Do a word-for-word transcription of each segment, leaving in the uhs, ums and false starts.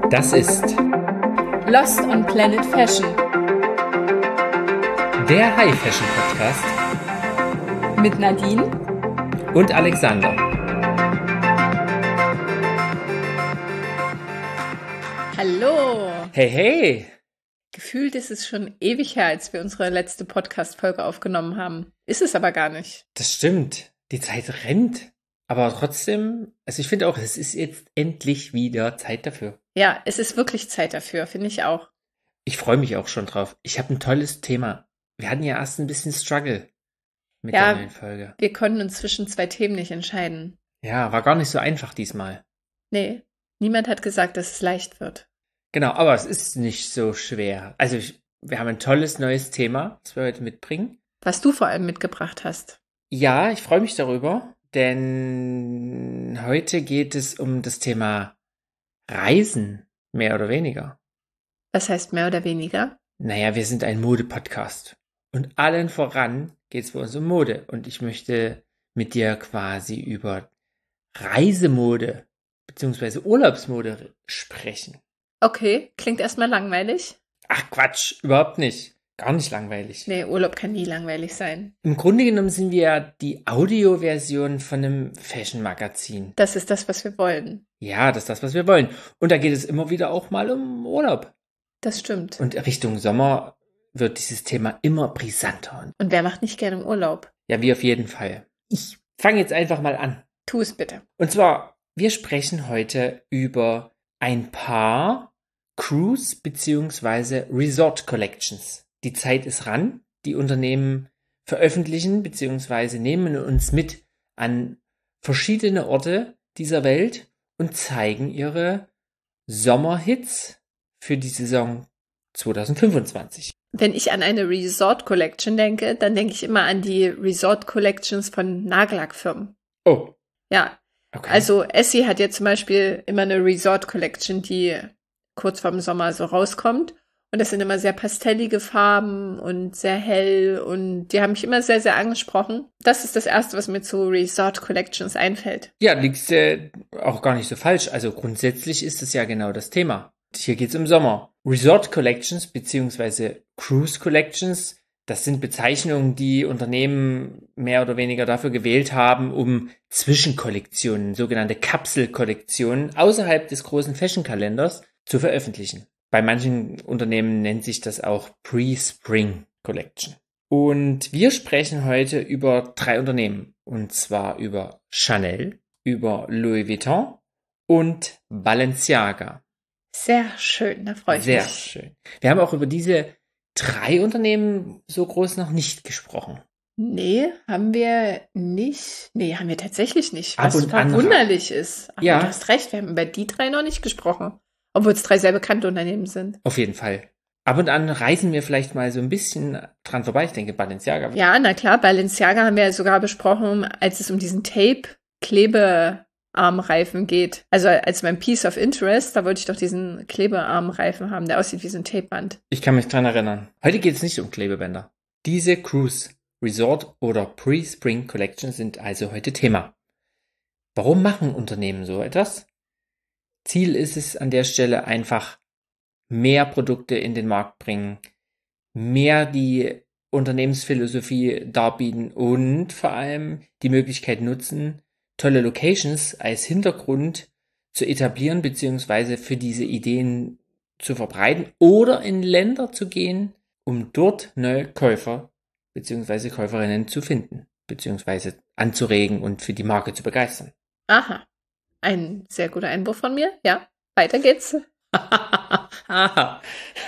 Das ist Lost on Planet Fashion der High Fashion Podcast mit Nadine und Alexander. Hallo! Hey, hey! Gefühlt ist es schon ewig her, als wir unsere letzte Podcast-Folge aufgenommen haben. Ist es aber gar nicht. Das stimmt. Die Zeit rennt. Aber trotzdem, also ich finde auch, es ist jetzt endlich wieder Zeit dafür. Ja, es ist wirklich Zeit dafür, finde ich auch. Ich freue mich auch schon drauf. Ich habe ein tolles Thema. Wir hatten ja erst ein bisschen Struggle mit Ja, der neuen Folge. Wir konnten uns zwischen zwei Themen nicht entscheiden. Ja, war gar nicht so einfach diesmal. Nee, niemand hat gesagt, dass es leicht wird. Genau, aber es ist nicht so schwer. Also ich, wir haben ein tolles neues Thema, das wir heute mitbringen. Was du vor allem mitgebracht hast. Ja, ich freue mich darüber, denn heute geht es um das Thema Reisen, mehr oder weniger. Was heißt mehr oder weniger? Naja, wir sind ein Mode-Podcast. Und allen voran geht es bei uns um Mode. Und ich möchte mit dir quasi über Reisemode bzw. Urlaubsmode sprechen. Okay, klingt erstmal langweilig. Ach Quatsch, überhaupt nicht. Gar nicht langweilig. Nee, Urlaub kann nie langweilig sein. Im Grunde genommen sind wir ja die Audioversion von einem Fashion-Magazin. Das ist das, was wir wollen. Ja, das ist das, was wir wollen. Und da geht es immer wieder auch mal um Urlaub. Das stimmt. Und Richtung Sommer wird dieses Thema immer brisanter. Und wer macht nicht gerne Urlaub? Ja, wir auf jeden Fall. Ich fange jetzt einfach mal an. Tu es bitte. Und zwar, wir sprechen heute über ein paar Cruise- bzw. Resort Collections. Die Zeit ist ran. Die Unternehmen veröffentlichen bzw. nehmen uns mit an verschiedene Orte dieser Welt und zeigen ihre Sommerhits für die Saison zwanzig fünfundzwanzig. Wenn ich an eine Resort Collection denke, dann denke ich immer an die Resort Collections von Nagellackfirmen. Oh. Ja, Okay. also Essie hat ja zum Beispiel immer eine Resort Collection, die kurz vorm Sommer so rauskommt. Und das sind immer sehr pastellige Farben und sehr hell und die haben mich immer sehr, sehr angesprochen. Das ist das Erste, was mir zu Resort Collections einfällt. Ja, liegst äh, auch gar nicht so falsch. Also grundsätzlich ist es ja genau das Thema. Hier geht's um Sommer. Resort Collections bzw. Cruise Collections, das sind Bezeichnungen, die Unternehmen mehr oder weniger dafür gewählt haben, um Zwischenkollektionen, sogenannte Kapselkollektionen außerhalb des großen Fashion-Kalenders zu veröffentlichen. Bei manchen Unternehmen nennt sich das auch Pre-Spring Collection. Und wir sprechen heute über drei Unternehmen. Und zwar über Chanel, über Louis Vuitton und Balenciaga. Sehr schön, da freue ich Sehr mich. Sehr schön. Wir haben auch über diese drei Unternehmen so groß noch nicht gesprochen. Nee, haben wir nicht. Nee, haben wir tatsächlich nicht. Ab Was und an verwunderlich ist. Aber Ja. du hast recht, wir haben über die drei noch nicht gesprochen. Obwohl es drei sehr bekannte Unternehmen sind. Auf jeden Fall. Ab und an reisen wir vielleicht mal so ein bisschen dran vorbei. Ich denke, Balenciaga. Ja, na klar, Balenciaga haben wir ja sogar besprochen, als es um diesen Tape-Klebearmreifen geht. Also als mein Piece of Interest, da wollte ich doch diesen Klebearmreifen haben, der aussieht wie so ein Tapeband. Ich kann mich dran erinnern. Heute geht es nicht um Klebebänder. Diese Cruise, Resort oder Pre-Spring Collection sind also heute Thema. Warum machen Unternehmen so etwas? Ziel ist es an der Stelle einfach, mehr Produkte in den Markt bringen, mehr die Unternehmensphilosophie darbieten und vor allem die Möglichkeit nutzen, tolle Locations als Hintergrund zu etablieren bzw. für diese Ideen zu verbreiten oder in Länder zu gehen, um dort neue Käufer bzw. Käuferinnen zu finden bzw. anzuregen und für die Marke zu begeistern. Aha, ein sehr guter Einwurf von mir. Ja, weiter geht's. Aha.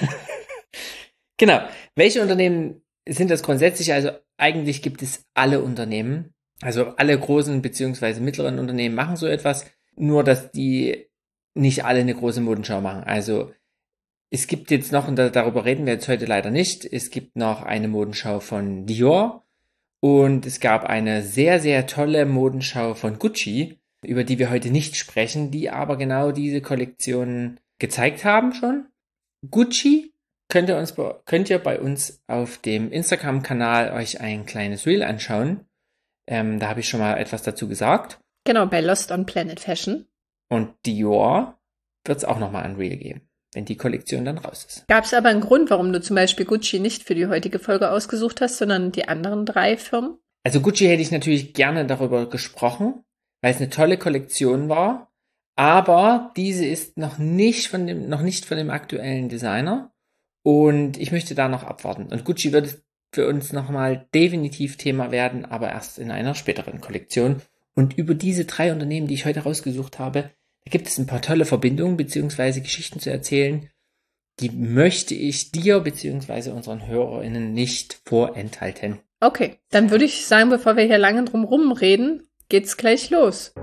Genau. Welche Unternehmen sind das grundsätzlich? Also eigentlich gibt es alle Unternehmen, also alle großen bzw. mittleren Unternehmen machen so etwas, nur dass die nicht alle eine große Modenschau machen. Also es gibt jetzt noch, und darüber reden wir jetzt heute leider nicht, es gibt noch eine Modenschau von Dior und es gab eine sehr, sehr tolle Modenschau von Gucci, über die wir heute nicht sprechen, die aber genau diese Kollektionen gezeigt haben schon. Gucci könnt ihr, uns, könnt ihr bei uns auf dem Instagram-Kanal euch ein kleines Reel anschauen. Ähm, da habe ich schon mal etwas dazu gesagt. Genau, bei Lost on Planet Fashion. Und Dior wird es auch nochmal ein Reel geben, wenn die Kollektion dann raus ist. Gab es aber einen Grund, warum du zum Beispiel Gucci nicht für die heutige Folge ausgesucht hast, sondern die anderen drei Firmen? Also Gucci hätte ich natürlich gerne darüber gesprochen, weil es eine tolle Kollektion war, aber diese ist noch nicht von dem, noch nicht von dem aktuellen Designer und ich möchte da noch abwarten. Und Gucci wird für uns nochmal definitiv Thema werden, aber erst in einer späteren Kollektion. Und über diese drei Unternehmen, die ich heute rausgesucht habe, da gibt es ein paar tolle Verbindungen bzw. Geschichten zu erzählen, die möchte ich dir bzw. unseren HörerInnen nicht vorenthalten. Okay, dann würde ich sagen, bevor wir hier lange drum rumreden, geht's gleich los.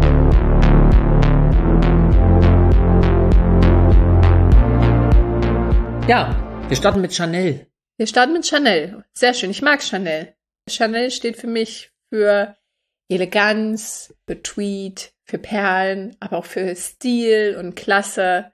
Ja, wir starten mit Chanel. Wir starten mit Chanel. Sehr schön, ich mag Chanel. Chanel steht für mich für Eleganz, für Tweed, für Perlen, aber auch für Stil und Klasse,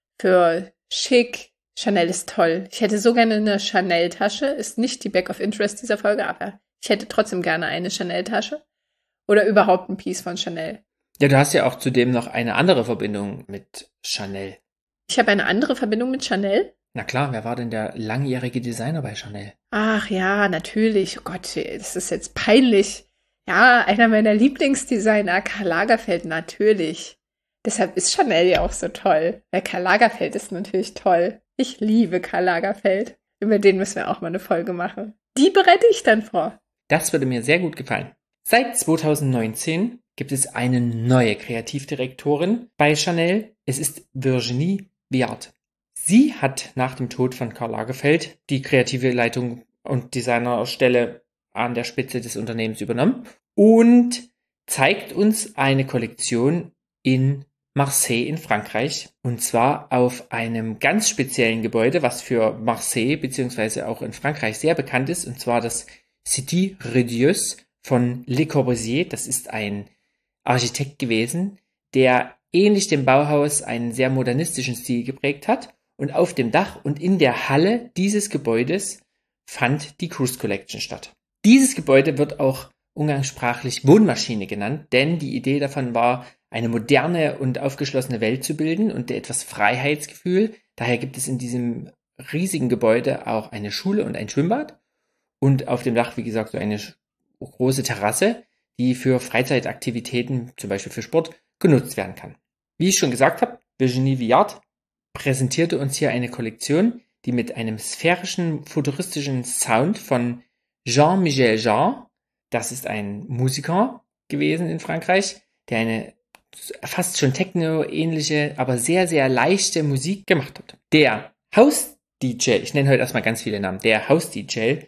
für Schick. Chanel ist toll. Ich hätte so gerne eine Chanel-Tasche. Ist nicht die Back of Interest dieser Folge, aber ich hätte trotzdem gerne eine Chanel-Tasche. Oder überhaupt ein Piece von Chanel. Ja, du hast ja auch zudem noch eine andere Verbindung mit Chanel. Ich habe eine andere Verbindung mit Chanel? Na klar, wer war denn der langjährige Designer bei Chanel? Ach ja, natürlich. Oh Gott, das ist jetzt peinlich. Ja, einer meiner Lieblingsdesigner, Karl Lagerfeld, natürlich. Deshalb ist Chanel ja auch so toll. Weil Karl Lagerfeld ist natürlich toll. Ich liebe Karl Lagerfeld. Über den müssen wir auch mal eine Folge machen. Die bereite ich dann vor. Das würde mir sehr gut gefallen. Seit zweitausendneunzehn gibt es eine neue Kreativdirektorin bei Chanel. Es ist Virginie Viard. Sie hat nach dem Tod von Karl Lagerfeld die kreative Leitung und Designerstelle an der Spitze des Unternehmens übernommen und zeigt uns eine Kollektion in Marseille in Frankreich, und zwar auf einem ganz speziellen Gebäude, was für Marseille bzw. auch in Frankreich sehr bekannt ist, und zwar das Cité Redieuse von Le Corbusier. Das ist ein Architekt gewesen, der ähnlich dem Bauhaus einen sehr modernistischen Stil geprägt hat, und auf dem Dach und in der Halle dieses Gebäudes fand die Cruise Collection statt. Dieses Gebäude wird auch umgangssprachlich Wohnmaschine genannt, denn die Idee davon war, eine moderne und aufgeschlossene Welt zu bilden und etwas Freiheitsgefühl. Daher gibt es in diesem riesigen Gebäude auch eine Schule und ein Schwimmbad und auf dem Dach, wie gesagt, so eine große Terrasse, die für Freizeitaktivitäten, zum Beispiel für Sport, genutzt werden kann. Wie ich schon gesagt habe, Virginie Viard präsentierte uns hier eine Kollektion, die mit einem sphärischen, futuristischen Sound von Jean-Michel Jarre, das ist ein Musiker gewesen in Frankreich, der eine fast schon Techno-ähnliche, aber sehr, sehr leichte Musik gemacht hat. Der House-D J, ich nenne heute erstmal ganz viele Namen, der House-D J,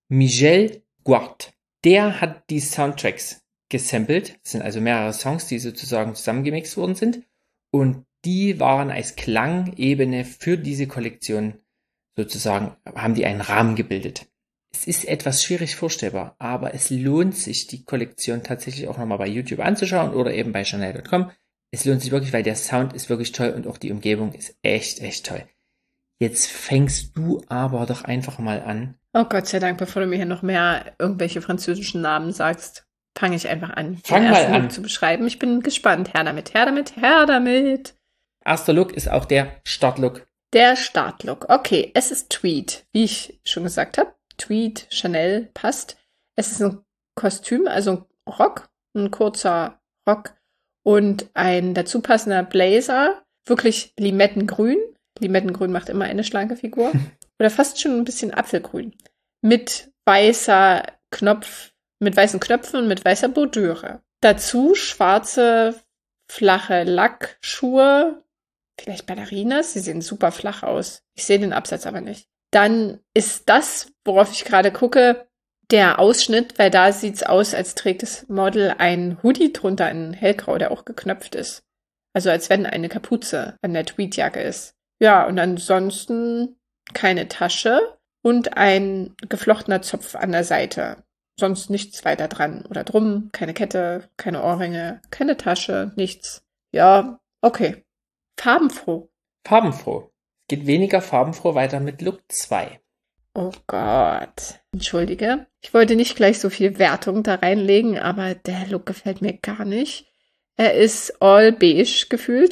Michel Guard, der hat die Soundtracks gesampelt. Das sind also mehrere Songs, die sozusagen zusammengemixt worden sind. Und die waren als Klangebene für diese Kollektion sozusagen, haben die einen Rahmen gebildet. Es ist etwas schwierig vorstellbar, aber es lohnt sich, die Kollektion tatsächlich auch nochmal bei YouTube anzuschauen oder eben bei Chanel Punkt com. Es lohnt sich wirklich, weil der Sound ist wirklich toll und auch die Umgebung ist echt, echt toll. Jetzt fängst du aber doch einfach mal an. Oh Gott sei Dank, bevor du mir hier noch mehr irgendwelche französischen Namen sagst, fange ich einfach an, Fang den mal ersten an. Look zu beschreiben. Ich bin gespannt. Her damit, her damit, her damit. Erster Look ist auch der Startlook. Der Startlook. Okay, es ist Tweed, wie ich schon gesagt habe. Tweed, Chanel, passt. Es ist ein Kostüm, also ein Rock, ein kurzer Rock und ein dazu passender Blazer. Wirklich Limettengrün. Limettengrün macht immer eine schlanke Figur. Oder fast schon ein bisschen Apfelgrün. Mit weißer Knopf, mit weißen Knöpfen und mit weißer Bordüre. Dazu schwarze, flache Lackschuhe. Vielleicht Ballerinas. Sie sehen super flach aus. Ich sehe den Absatz aber nicht. Dann ist das, worauf ich gerade gucke, der Ausschnitt, weil da sieht's aus, als trägt das Model ein Hoodie drunter in hellgrau, der auch geknöpft ist. Also als wenn eine Kapuze an der Tweedjacke ist. Ja, und ansonsten keine Tasche und ein geflochtener Zopf an der Seite. Sonst nichts weiter dran oder drum. Keine Kette, keine Ohrringe, keine Tasche, nichts. Ja, okay. Farbenfroh. Farbenfroh. Es geht weniger farbenfroh weiter mit Look zwei. Oh Gott. Entschuldige. Ich wollte nicht gleich so viel Wertung da reinlegen, aber der Look gefällt mir gar nicht. Er ist all beige gefühlt.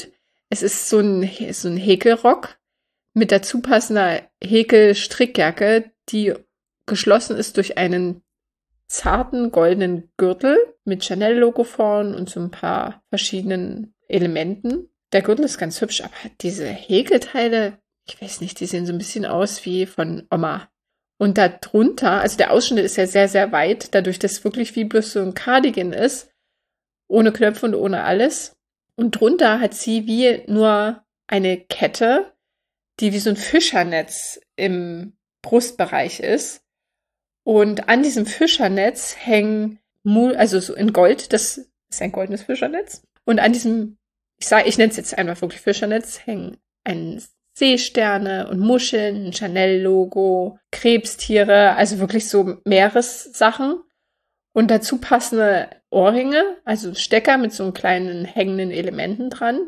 Es ist so ein, so ein Häkelrock mit dazu passender Häkelstrickjacke, die geschlossen ist durch einen zarten goldenen Gürtel mit Chanel-Logo vorn und so ein paar verschiedenen Elementen. Der Gürtel ist ganz hübsch, aber diese Häkelteile, ich weiß nicht, die sehen so ein bisschen aus wie von Oma. Und da drunter, also der Ausschnitt ist ja sehr, sehr weit, dadurch, dass es wirklich wie bloß so ein Cardigan ist, ohne Knöpfe und ohne alles. Und drunter hat sie wie nur eine Kette, die wie so ein Fischernetz im Brustbereich ist. Und an diesem Fischernetz hängen, also so in Gold, das ist ein goldenes Fischernetz. Und an diesem, ich sage, ich nenne es jetzt einfach wirklich Fischernetz, hängen ein Seesterne und Muscheln, ein Chanel-Logo, Krebstiere, also wirklich so Meeressachen. Und dazu passende Ohrringe, also Stecker mit so kleinen hängenden Elementen dran.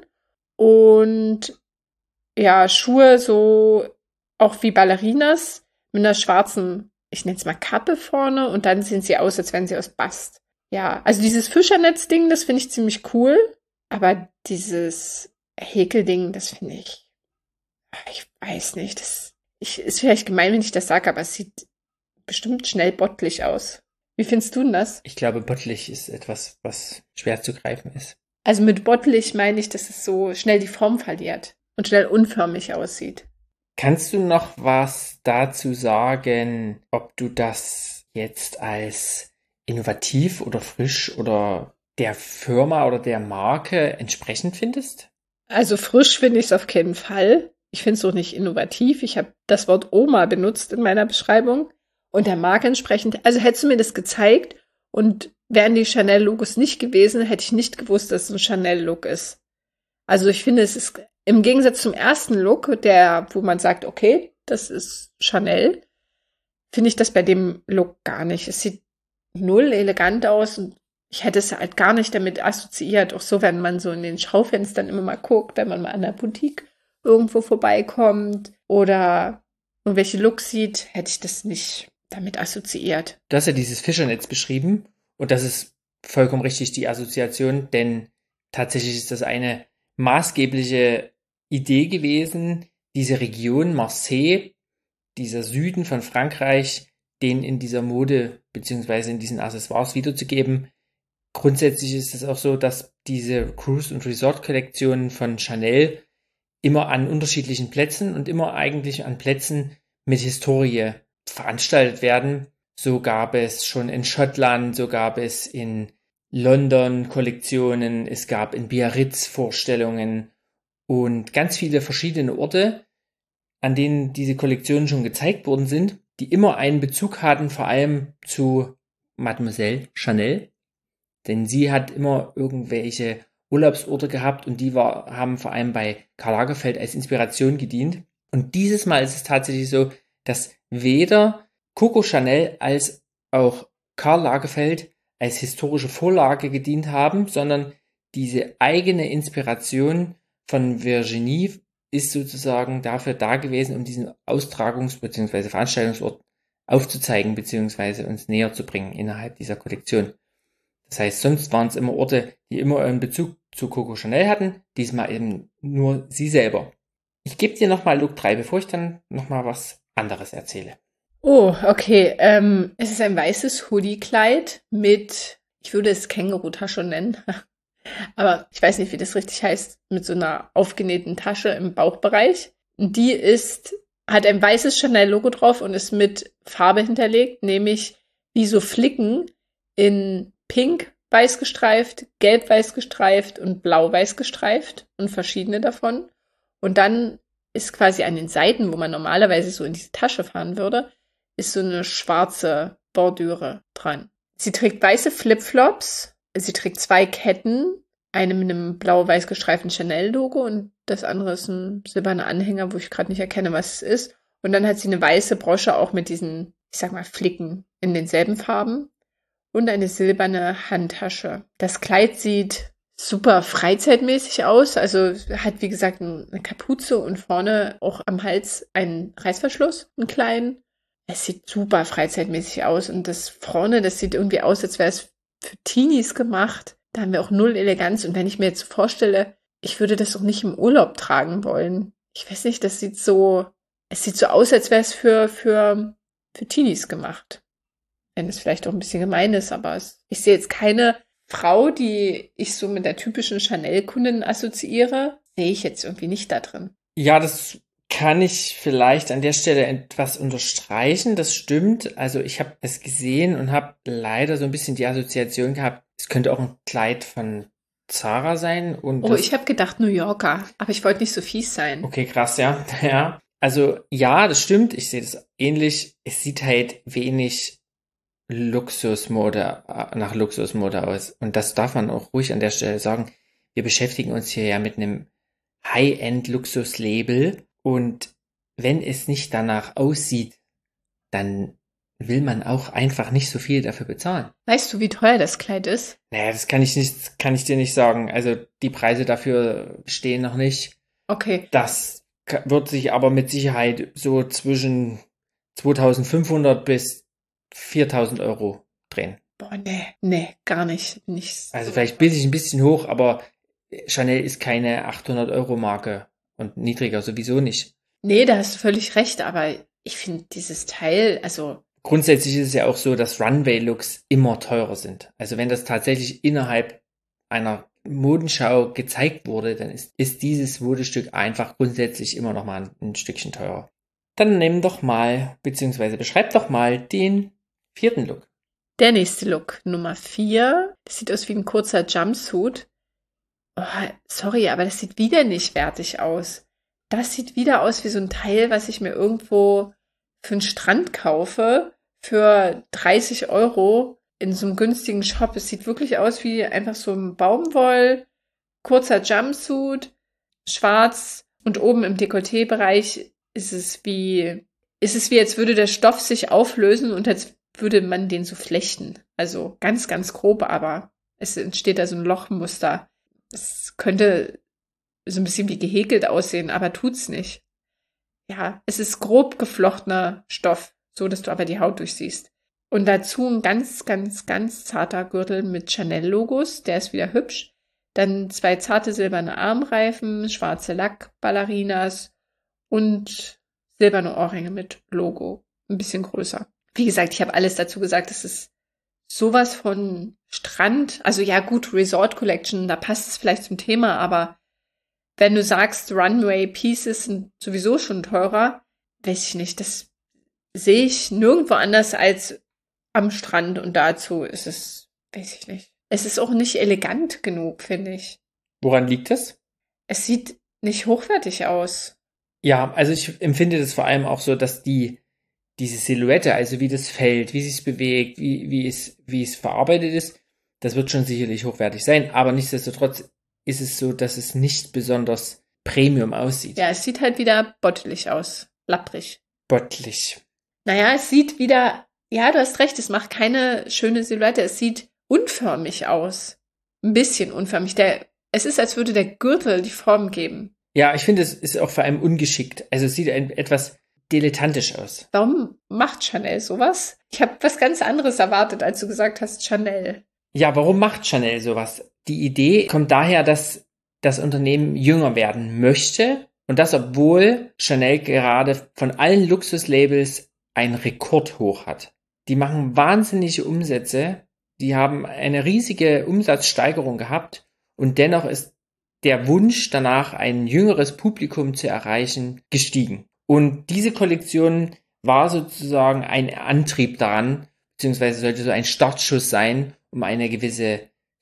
Und ja, Schuhe so auch wie Ballerinas mit einer schwarzen, ich nenne es mal Kappe vorne, und dann sehen sie aus, als wären sie aus Bast. Ja, also dieses Fischernetz-Ding, das finde ich ziemlich cool, aber dieses Häkelding, das finde ich, ich weiß nicht, das ich, ist vielleicht gemein, wenn ich das sage, aber es sieht bestimmt schnell bottlig aus. Wie findest du denn das? Ich glaube, bottlig ist etwas, was schwer zu greifen ist. Also mit bottlig meine ich, dass es so schnell die Form verliert und schnell unförmig aussieht. Kannst du noch was dazu sagen, ob du das jetzt als innovativ oder frisch oder der Firma oder der Marke entsprechend findest? Also frisch finde ich es auf keinen Fall. Ich finde es auch nicht innovativ. Ich habe das Wort Oma benutzt in meiner Beschreibung und der Marke entsprechend. Also hättest du mir das gezeigt und wären die Chanel-Logos nicht gewesen, hätte ich nicht gewusst, dass es ein Chanel-Look ist. Also ich finde, es ist im Gegensatz zum ersten Look, der, wo man sagt, okay, das ist Chanel, finde ich das bei dem Look gar nicht. Es sieht null elegant aus und ich hätte es halt gar nicht damit assoziiert. Auch so, wenn man so in den Schaufenstern immer mal guckt, wenn man mal an der Boutique irgendwo vorbeikommt oder irgendwelche Looks sieht, hätte ich das nicht damit assoziiert. Du hast ja dieses Fischernetz beschrieben und das ist vollkommen richtig, die Assoziation, denn tatsächlich ist das eine maßgebliche Idee gewesen, diese Region Marseille, dieser Süden von Frankreich, den in dieser Mode bzw. in diesen Accessoires wiederzugeben. Grundsätzlich ist es auch so, dass diese Cruise- und Resort-Kollektionen von Chanel immer an unterschiedlichen Plätzen und immer eigentlich an Plätzen mit Historie veranstaltet werden. So gab es schon in Schottland, so gab es in London Kollektionen, es gab in Biarritz Vorstellungen und ganz viele verschiedene Orte, an denen diese Kollektionen schon gezeigt worden sind, die immer einen Bezug hatten, vor allem zu Mademoiselle Chanel, denn sie hat immer irgendwelche Urlaubsorte gehabt und die war, haben vor allem bei Karl Lagerfeld als Inspiration gedient. Und dieses Mal ist es tatsächlich so, dass weder Coco Chanel als auch Karl Lagerfeld als historische Vorlage gedient haben, sondern diese eigene Inspiration von Virginie ist sozusagen dafür da gewesen, um diesen Austragungs- bzw. Veranstaltungsort aufzuzeigen bzw. uns näher zu bringen innerhalb dieser Kollektion. Das heißt, sonst waren es immer Orte, die immer einen Bezug zu Coco Chanel hatten, diesmal eben nur sie selber. Ich gebe dir nochmal Look drei, bevor ich dann nochmal was anderes erzähle. Oh, okay. Ähm, es ist ein weißes Hoodie-Kleid mit, ich würde es Känguru-Tasche nennen, aber ich weiß nicht, wie das richtig heißt, mit so einer aufgenähten Tasche im Bauchbereich. Die ist, hat ein weißes Chanel-Logo drauf und ist mit Farbe hinterlegt, nämlich wie so Flicken in Pink weiß gestreift, Gelb weiß gestreift und Blau weiß gestreift und verschiedene davon. Und dann ist quasi an den Seiten, wo man normalerweise so in diese Tasche fahren würde, ist so eine schwarze Bordüre dran. Sie trägt weiße Flipflops, sie trägt zwei Ketten, eine mit einem blau-weiß gestreiften Chanel-Logo und das andere ist ein silberner Anhänger, wo ich gerade nicht erkenne, was es ist. Und dann hat sie eine weiße Brosche auch mit diesen, ich sag mal, Flicken in denselben Farben und eine silberne Handtasche. Das Kleid sieht super freizeitmäßig aus, also hat wie gesagt eine Kapuze und vorne auch am Hals einen Reißverschluss, einen kleinen. Es sieht super freizeitmäßig aus und das vorne, das sieht irgendwie aus, als wäre es für Teenies gemacht. Da haben wir auch null Eleganz und wenn ich mir jetzt vorstelle, ich würde das auch nicht im Urlaub tragen wollen. Ich weiß nicht, das sieht so, es sieht so aus, als wäre es für, für, für Teenies gemacht. Wenn es vielleicht auch ein bisschen gemein ist, aber es, ich sehe jetzt keine Frau, die ich so mit der typischen Chanel-Kundin assoziiere, sehe ich jetzt irgendwie nicht da drin. Ja, das kann ich vielleicht an der Stelle etwas unterstreichen. Das stimmt. Also ich habe es gesehen und habe leider so ein bisschen die Assoziation gehabt, es könnte auch ein Kleid von Zara sein. Und Oh, das, ich habe gedacht New Yorker, aber ich wollte nicht so fies sein. okay, krass, ja. Ja. Also ja, das stimmt. Ich sehe das ähnlich. Es sieht halt wenig Luxusmode, äh, nach Luxusmode aus. Und das darf man auch ruhig an der Stelle sagen. Wir beschäftigen uns hier ja mit einem High-End-Luxus-Label und wenn es nicht danach aussieht, dann will man auch einfach nicht so viel dafür bezahlen. Weißt du, wie teuer das Kleid ist? Naja, das kann ich nicht, kann ich dir nicht sagen. Also die Preise dafür stehen noch nicht. Okay. Das ka- wird sich aber mit Sicherheit so zwischen zweitausendfünfhundert bis viertausend Euro drehen. Boah, nee, nee, gar nicht. Nicht Also so. vielleicht bilde ich ein bisschen hoch, aber Chanel ist keine achthundert Euro Marke und niedriger sowieso nicht. Nee, da hast du völlig recht, aber ich finde dieses Teil, also, Grundsätzlich ist es ja auch so, dass Runway-Looks immer teurer sind. Also wenn das tatsächlich innerhalb einer Modenschau gezeigt wurde, dann ist, ist dieses Modestück einfach grundsätzlich immer noch mal ein, ein Stückchen teurer. Dann nimm doch mal, beziehungsweise beschreib doch mal den vierten Look. der nächste Look, Nummer vier. Das sieht aus wie ein kurzer Jumpsuit. Oh, sorry, aber das sieht wieder nicht wertig aus. Das sieht wieder aus wie so ein Teil, was ich mir irgendwo für einen Strand kaufe, für dreißig Euro in so einem günstigen Shop. Es sieht wirklich aus wie einfach so ein Baumwoll, kurzer Jumpsuit, schwarz und oben im Dekolleté-Bereich ist es wie, ist es wie, als würde der Stoff sich auflösen und als würde man den so flechten. Also ganz, ganz grob, aber es entsteht da so ein Lochmuster. Es könnte so ein bisschen wie gehäkelt aussehen, aber tut's nicht. Ja, es ist grob geflochtener Stoff, so dass du aber die Haut durchsiehst. Und dazu ein ganz, ganz, ganz zarter Gürtel mit Chanel-Logos, der ist wieder hübsch. Dann zwei zarte silberne Armreifen, schwarze Lack-Ballerinas und silberne Ohrringe mit Logo. Ein bisschen größer. Wie gesagt, ich habe alles dazu gesagt, es ist sowas von Strand. Also ja, gut, Resort Collection, da passt es vielleicht zum Thema, aber wenn du sagst, Runway Pieces sind sowieso schon teurer, weiß ich nicht, das sehe ich nirgendwo anders als am Strand und dazu ist es, weiß ich nicht. Es ist auch nicht elegant genug, finde ich. Woran liegt das? Es sieht nicht hochwertig aus. Ja, also ich empfinde das vor allem auch so, dass die diese Silhouette, also wie das fällt, wie es bewegt, wie, wie es, wie es verarbeitet ist, das wird schon sicherlich hochwertig sein, aber nichtsdestotrotz ist es so, dass es nicht besonders Premium aussieht. Ja, es sieht halt wieder bottelig aus. Lapprig. Bottlich. Naja, es sieht wieder, ja, du hast recht, es macht keine schöne Silhouette. Es sieht unförmig aus. Ein bisschen unförmig. Der, es ist, als würde der Gürtel die Form geben. Ja, ich finde, es ist auch vor allem ungeschickt. Also es sieht ein, etwas dilettantisch aus. Warum macht Chanel sowas? Ich habe was ganz anderes erwartet, als du gesagt hast, Chanel. Ja, warum macht Chanel sowas? Die Idee kommt daher, dass das Unternehmen jünger werden möchte und das, obwohl Chanel gerade von allen Luxuslabels einen Rekordhoch hat. Die machen wahnsinnige Umsätze, die haben eine riesige Umsatzsteigerung gehabt und dennoch ist der Wunsch danach, ein jüngeres Publikum zu erreichen, gestiegen. Und diese Kollektion war sozusagen ein Antrieb daran, beziehungsweise sollte so ein Startschuss sein, um eine gewisse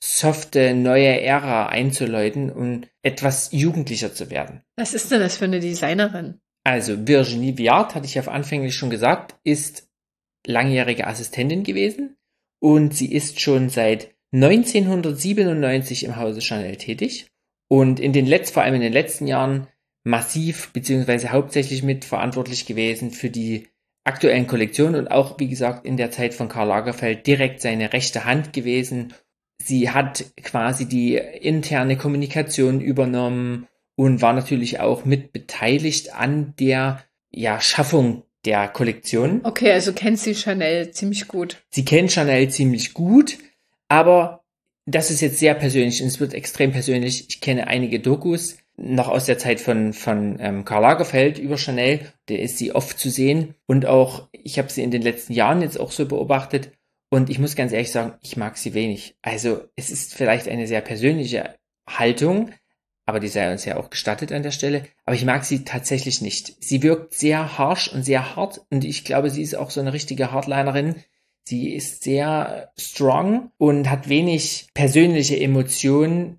softe neue Ära einzuläuten und etwas jugendlicher zu werden. Was ist denn das für eine Designerin? Also Virginie Viard, hatte ich ja anfänglich schon gesagt, ist langjährige Assistentin gewesen und sie ist schon seit neunzehnhundertsiebenundneunzig im Hause Chanel tätig und in den letzten, vor allem in den letzten Jahren massiv beziehungsweise hauptsächlich mitverantwortlich gewesen für die aktuellen Kollektionen und auch, wie gesagt, in der Zeit von Karl Lagerfeld direkt seine rechte Hand gewesen. Sie hat quasi die interne Kommunikation übernommen und war natürlich auch mit beteiligt an der ja, Schaffung der Kollektion. Okay, also kennt sie Chanel ziemlich gut. Sie kennt Chanel ziemlich gut, aber das ist jetzt sehr persönlich und es wird extrem persönlich. Ich kenne einige Dokus, noch aus der Zeit von, von ähm, Karl Lagerfeld über Chanel. Der ist sie oft zu sehen. Und auch, ich habe sie in den letzten Jahren jetzt auch so beobachtet. Und ich muss ganz ehrlich sagen, ich mag sie wenig. Also es ist vielleicht eine sehr persönliche Haltung, aber die sei uns ja auch gestattet an der Stelle. Aber ich mag sie tatsächlich nicht. Sie wirkt sehr harsh und sehr hart. Und ich glaube, sie ist auch so eine richtige Hardlinerin. Sie ist sehr strong und hat wenig persönliche Emotionen.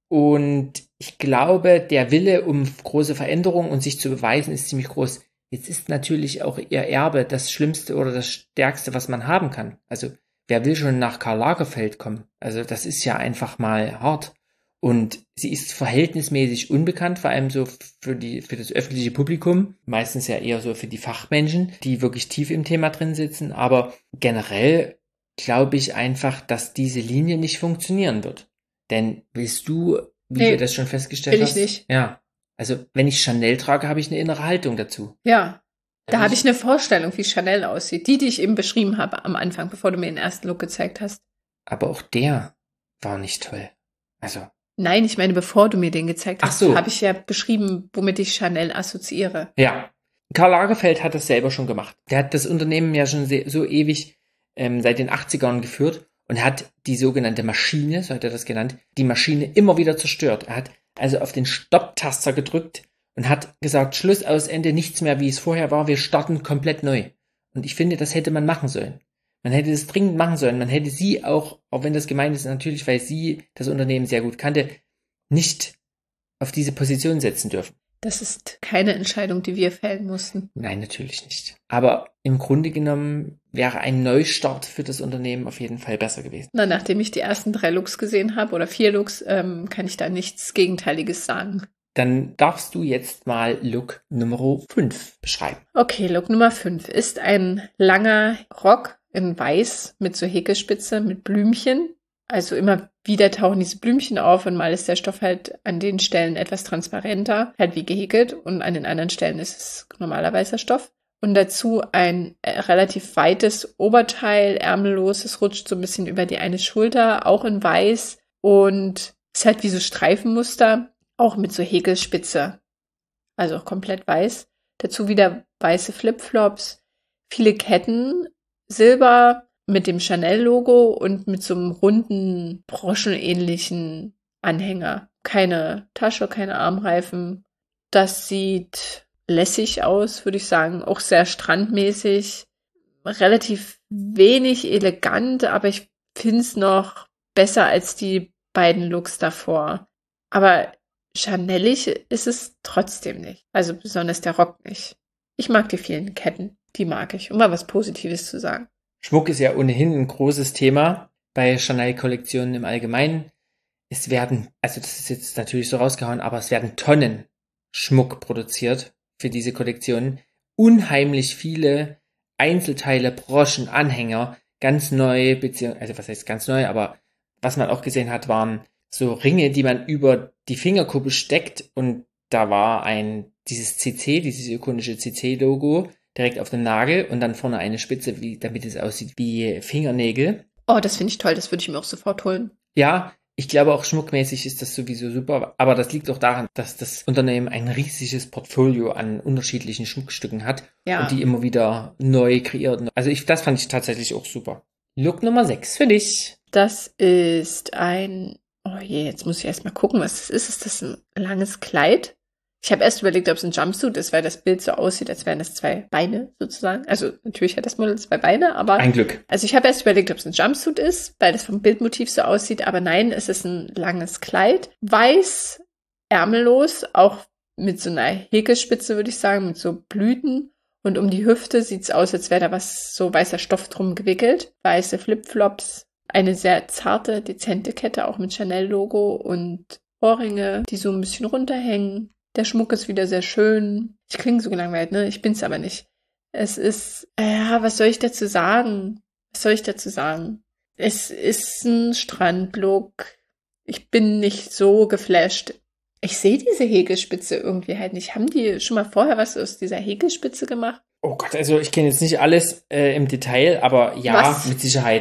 Und ich glaube, der Wille um große Veränderungen und sich zu beweisen ist ziemlich groß. Jetzt ist natürlich auch ihr Erbe das Schlimmste oder das Stärkste, was man haben kann. Also wer will schon nach Karl Lagerfeld kommen? Also das ist ja einfach mal hart. Und sie ist verhältnismäßig unbekannt, vor allem so für die für das öffentliche Publikum. Meistens ja eher so für die Fachmenschen, die wirklich tief im Thema drin sitzen. Aber generell glaube ich einfach, dass diese Linie nicht funktionieren wird. Denn willst du, wie Nee, du das schon festgestellt will ich hast? nicht. Ja. Also wenn ich Chanel trage, habe ich eine innere Haltung dazu. Ja, da will habe ich eine Vorstellung, wie Chanel aussieht. Die, die ich eben beschrieben habe am Anfang, bevor du mir den ersten Look gezeigt hast. Aber auch der war nicht toll. Also, Nein, ich meine, bevor du mir den gezeigt Ach hast, so. habe ich ja beschrieben, womit ich Chanel assoziiere. ja. Karl Lagerfeld hat das selber schon gemacht. Der hat das Unternehmen ja schon se- so ewig ähm, seit den achtzigern geführt und hat die sogenannte Maschine, so hat er das genannt, die Maschine immer wieder zerstört. Er hat also auf den Stopptaster gedrückt und hat gesagt, Schluss, aus, Ende, nichts mehr, wie es vorher war, wir starten komplett neu. Und ich finde, das hätte man machen sollen. Man hätte es dringend machen sollen. Man hätte sie auch, auch wenn das gemeint ist, natürlich, weil sie das Unternehmen sehr gut kannte, nicht auf diese Position setzen dürfen. Das ist keine Entscheidung, die wir fällen mussten. Nein, natürlich nicht. Aber im Grunde genommen wäre ein Neustart für das Unternehmen auf jeden Fall besser gewesen. Na, nachdem ich die ersten drei Looks gesehen habe oder vier Looks, ähm, kann ich da nichts Gegenteiliges sagen. Dann darfst du jetzt mal Look Nummer fünf beschreiben. Okay, Look Nummer fünf ist ein langer Rock in Weiß mit so Häkelspitze, mit Blümchen. Also immer wieder tauchen diese Blümchen auf und mal ist der Stoff halt an den Stellen etwas transparenter, halt wie gehäkelt, und an den anderen Stellen ist es normaler weißer Stoff. Und dazu ein äh, relativ weites Oberteil, ärmellos, es rutscht so ein bisschen über die eine Schulter, auch in Weiß, und ist halt wie so Streifenmuster, auch mit so Häkelspitze, also auch komplett weiß. Dazu wieder weiße Flipflops, viele Ketten, Silber mit dem Chanel-Logo und mit so einem runden, broschenähnlichen Anhänger. Keine Tasche, keine Armreifen. Das sieht lässig aus, würde ich sagen. Auch sehr strandmäßig. Relativ wenig elegant, aber ich finde es noch besser als die beiden Looks davor. Aber Chanelig ist es trotzdem nicht. Also besonders der Rock nicht. Ich mag die vielen Ketten. Die mag ich, um mal was Positives zu sagen. Schmuck ist ja ohnehin ein großes Thema bei Chanel-Kollektionen im Allgemeinen. Es werden, also das ist jetzt natürlich so rausgehauen, aber es werden Tonnen Schmuck produziert für diese Kollektionen. Unheimlich viele Einzelteile, Broschen, Anhänger, ganz neu, beziehungsweise, also was heißt ganz neu, aber was man auch gesehen hat, waren so Ringe, die man über die Fingerkuppe steckt, und da war ein, dieses C C, dieses ikonische C C-Logo direkt auf dem Nagel und dann vorne eine Spitze, wie, damit es aussieht wie Fingernägel. Oh, das finde ich toll, das würde ich mir auch sofort holen. Ja, ich glaube auch schmuckmäßig ist das sowieso super, aber das liegt auch daran, dass das Unternehmen ein riesiges Portfolio an unterschiedlichen Schmuckstücken hat Ja. und die immer wieder neu kreiert. Also ich, das fand ich tatsächlich auch super. Look Nummer sechs für dich. Das ist ein, oh je, jetzt muss ich erst mal gucken, was das ist. Ist das ein langes Kleid? Ich habe erst überlegt, ob es ein Jumpsuit ist, weil das Bild so aussieht, als wären das zwei Beine sozusagen. Also natürlich hat das Model zwei Beine, aber... Ein Glück. Also ich habe erst überlegt, ob es ein Jumpsuit ist, weil das vom Bildmotiv so aussieht, aber nein, es ist ein langes Kleid. Weiß, ärmellos, auch mit so einer Häkelspitze, würde ich sagen, mit so Blüten. Und um die Hüfte sieht's aus, als wäre da was, so weißer Stoff drum gewickelt. Weiße Flipflops, eine sehr zarte, dezente Kette, auch mit Chanel-Logo und Ohrringe, die so ein bisschen runterhängen. Der Schmuck ist wieder sehr schön. Ich klinge so gelangweilt, ne? Ich bin's aber nicht. Es ist, ja, was soll ich dazu sagen? Was soll ich dazu sagen? Es ist ein Strandlook. Ich bin nicht so geflasht. Ich sehe diese Häkelspitze irgendwie halt nicht. Haben die schon mal vorher was aus dieser Häkelspitze gemacht? Oh Gott, also ich kenne jetzt nicht alles äh, im Detail, aber ja, Was? mit Sicherheit.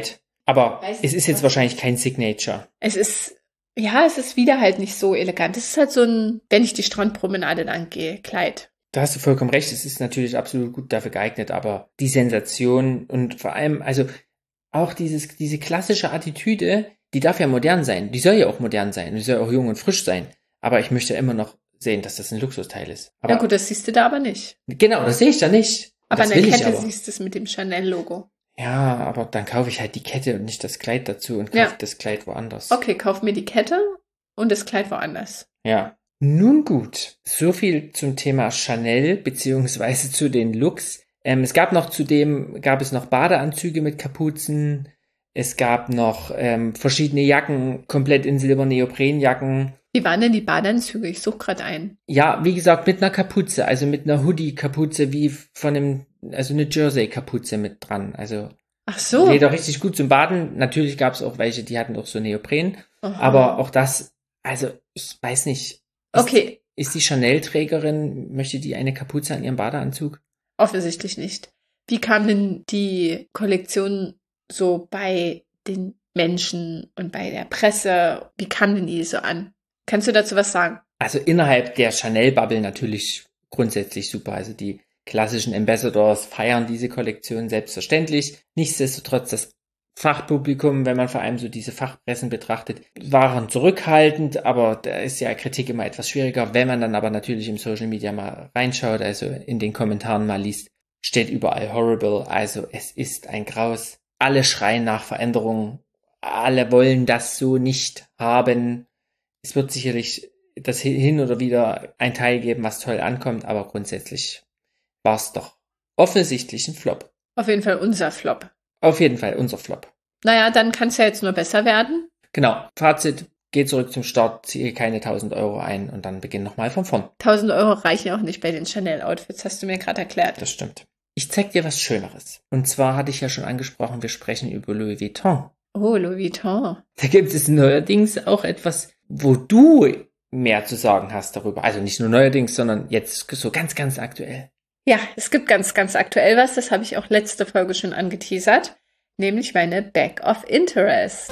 Aber Weiß es ist jetzt wahrscheinlich kein Signature. Es ist, ja, es ist wieder halt nicht so elegant. Es ist halt so ein, wenn ich die Strandpromenade lang gehe, Kleid. Da hast du vollkommen recht, es ist natürlich absolut gut dafür geeignet, aber die Sensation und vor allem, also auch dieses, diese klassische Attitüde, die darf ja modern sein. Die soll ja auch modern sein, die soll auch jung und frisch sein. Aber ich möchte ja immer noch sehen, dass das ein Luxusteil ist. Aber ja gut, das siehst du da aber nicht. Genau, das sehe ich da nicht. Aber das an der will ich Kette aber. siehst du es mit dem Chanel-Logo. Ja, aber dann kaufe ich halt die Kette und nicht das Kleid dazu und kaufe Ja. das Kleid woanders. Okay, kauf mir die Kette und das Kleid woanders. Ja. Nun gut, so viel zum Thema Chanel beziehungsweise zu den Looks. Ähm, es gab noch zudem, gab es noch Badeanzüge mit Kapuzen. Es gab noch ähm, verschiedene Jacken, komplett in Silber Neoprenjacken. Wie waren denn die Badeanzüge? Ich suche gerade einen. Ja, wie gesagt, mit einer Kapuze, also mit einer Hoodie-Kapuze wie von einem, also eine Jersey-Kapuze mit dran. Also Ach so. lädt auch richtig gut zum Baden. Natürlich gab es auch welche, die hatten auch so Neopren. Aha. Aber auch das, also ich weiß nicht. Ist, Okay, Ist die Chanel-Trägerin, möchte die eine Kapuze an ihrem Badeanzug? offensichtlich nicht. Wie kam denn die Kollektion so bei den Menschen und bei der Presse? Wie kam denn die so an? Kannst du dazu was sagen? Also innerhalb der Chanel-Bubble natürlich grundsätzlich super. Also die klassischen Ambassadors feiern diese Kollektion selbstverständlich. Nichtsdestotrotz das Fachpublikum, wenn man vor allem so diese Fachpressen betrachtet, waren zurückhaltend, aber da ist ja Kritik immer etwas schwieriger. Wenn man dann aber natürlich im Social Media mal reinschaut, also in den Kommentaren mal liest, steht überall horrible. Also es ist ein Graus. Alle schreien nach Veränderung. Alle wollen das so nicht haben. Es wird sicherlich das hin oder wieder ein Teil geben, was toll ankommt, aber grundsätzlich war es doch offensichtlich ein Flop. Auf jeden Fall unser Flop. Auf jeden Fall unser Flop. Naja, dann kann es ja jetzt nur besser werden. Genau, Fazit, geh zurück zum Start, ziehe keine tausend Euro ein und dann beginn nochmal von vorn. tausend Euro reichen auch nicht bei den Chanel-Outfits, hast du mir gerade erklärt. Das stimmt. Ich zeig dir was Schöneres. Und zwar hatte ich ja schon angesprochen, wir sprechen über Louis Vuitton. Oh, Louis Vuitton. Da gibt es neuerdings auch etwas, wo du mehr zu sagen hast darüber. Also nicht nur neuerdings, sondern jetzt so ganz, ganz aktuell. Ja, es gibt ganz, ganz aktuell was, das habe ich auch letzte Folge schon angeteasert, nämlich meine Bag of Interest.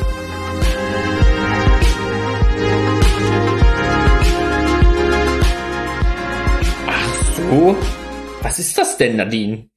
Ach so? Was ist das denn, Nadine?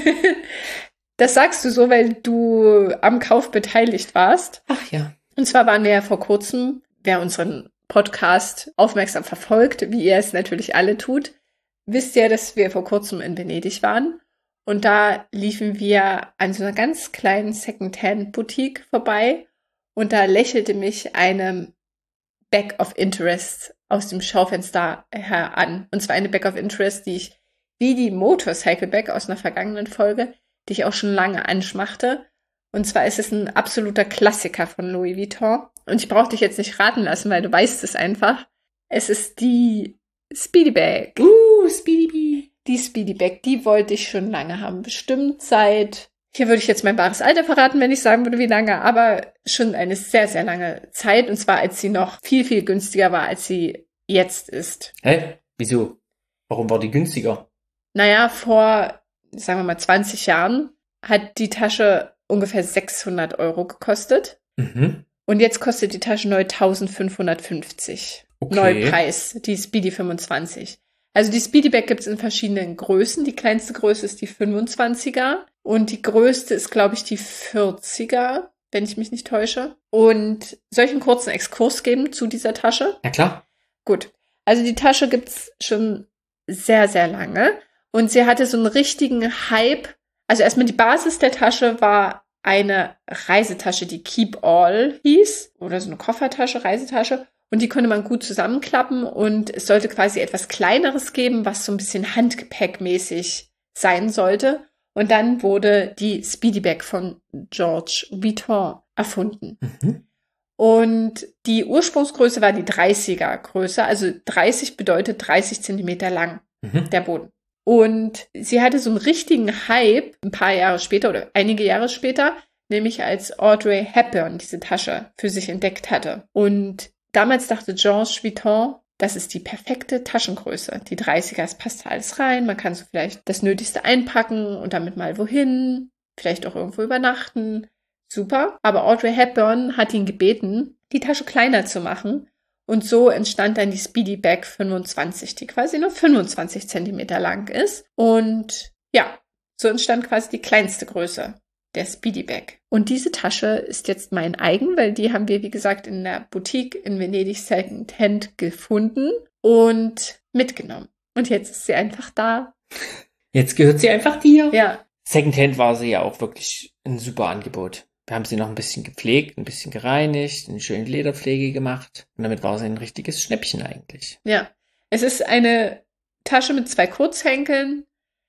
Das sagst du so, weil du am Kauf beteiligt warst. Ach ja. Und zwar waren wir ja vor kurzem, wer unseren Podcast aufmerksam verfolgt, wie ihr es natürlich alle tut, wisst ihr, dass wir vor kurzem in Venedig waren. Und da liefen wir an so einer ganz kleinen Second-Hand-Boutique vorbei. Und da lächelte mich eine Bag of Interest aus dem Schaufenster her an. Und zwar eine Bag of Interest, die ich, wie die Motorcycle Bag aus einer vergangenen Folge, die ich auch schon lange anschmachte. Und zwar ist es ein absoluter Klassiker von Louis Vuitton. Und ich brauche dich jetzt nicht raten lassen, weil du weißt es einfach. Es ist die Speedy Bag. Uh, Speedy Bee. Die Speedy Bag, die wollte ich schon lange haben. Bestimmt seit, hier würde ich jetzt mein wahres Alter verraten, wenn ich sagen würde, wie lange, aber schon eine sehr, sehr lange Zeit. Und zwar, als sie noch viel, viel günstiger war, als sie jetzt ist. Hä? Wieso? Warum war die günstiger? Naja, vor, sagen wir mal, zwanzig Jahren hat die Tasche ungefähr sechshundert Euro gekostet. Mhm. Und jetzt kostet die Tasche neu eintausendfünfhundertfünfzig. Okay. Neupreis, die Speedy fünfundzwanzig. Also die Speedy Bag gibt es in verschiedenen Größen. Die kleinste Größe ist die fünfundzwanziger und die größte ist, glaube ich, die vierziger, wenn ich mich nicht täusche. Und soll ich einen kurzen Exkurs geben zu dieser Tasche? Ja klar. Gut, also die Tasche gibt's schon sehr, sehr lange und sie hatte so einen richtigen Hype. Also erstmal die Basis der Tasche war eine Reisetasche, die Keep All hieß, oder so eine Koffertasche, Reisetasche. Und die konnte man gut zusammenklappen und es sollte quasi etwas Kleineres geben, was so ein bisschen Handgepäckmäßig sein sollte. Und dann wurde die Speedy Bag von George Vuitton erfunden. Mhm. Und die Ursprungsgröße war die dreißiger Größe, also dreißig bedeutet dreißig Zentimeter lang, Mhm. der Boden. Und sie hatte so einen richtigen Hype ein paar Jahre später oder einige Jahre später, nämlich als Audrey Hepburn diese Tasche für sich entdeckt hatte. Und damals dachte George Vuitton, das ist die perfekte Taschengröße. Die dreißiger, es passt alles rein, man kann so vielleicht das Nötigste einpacken und damit mal wohin, vielleicht auch irgendwo übernachten. super. Aber Audrey Hepburn hat ihn gebeten, die Tasche kleiner zu machen. Und so entstand dann die Speedy Bag fünfundzwanzig, die quasi nur fünfundzwanzig Zentimeter lang ist. Und ja, so entstand quasi die kleinste Größe der Speedy Bag. Und diese Tasche ist jetzt mein eigen, weil die haben wir, wie gesagt, in der Boutique in Venedig Second Hand gefunden und mitgenommen. Und jetzt ist sie einfach da. Jetzt gehört sie einfach dir. Ja. Secondhand war sie ja auch wirklich ein super Angebot. Wir haben sie noch ein bisschen gepflegt, ein bisschen gereinigt, eine schöne Lederpflege gemacht. Und damit war sie ein richtiges Schnäppchen eigentlich. Ja, es ist eine Tasche mit zwei Kurzhenkeln,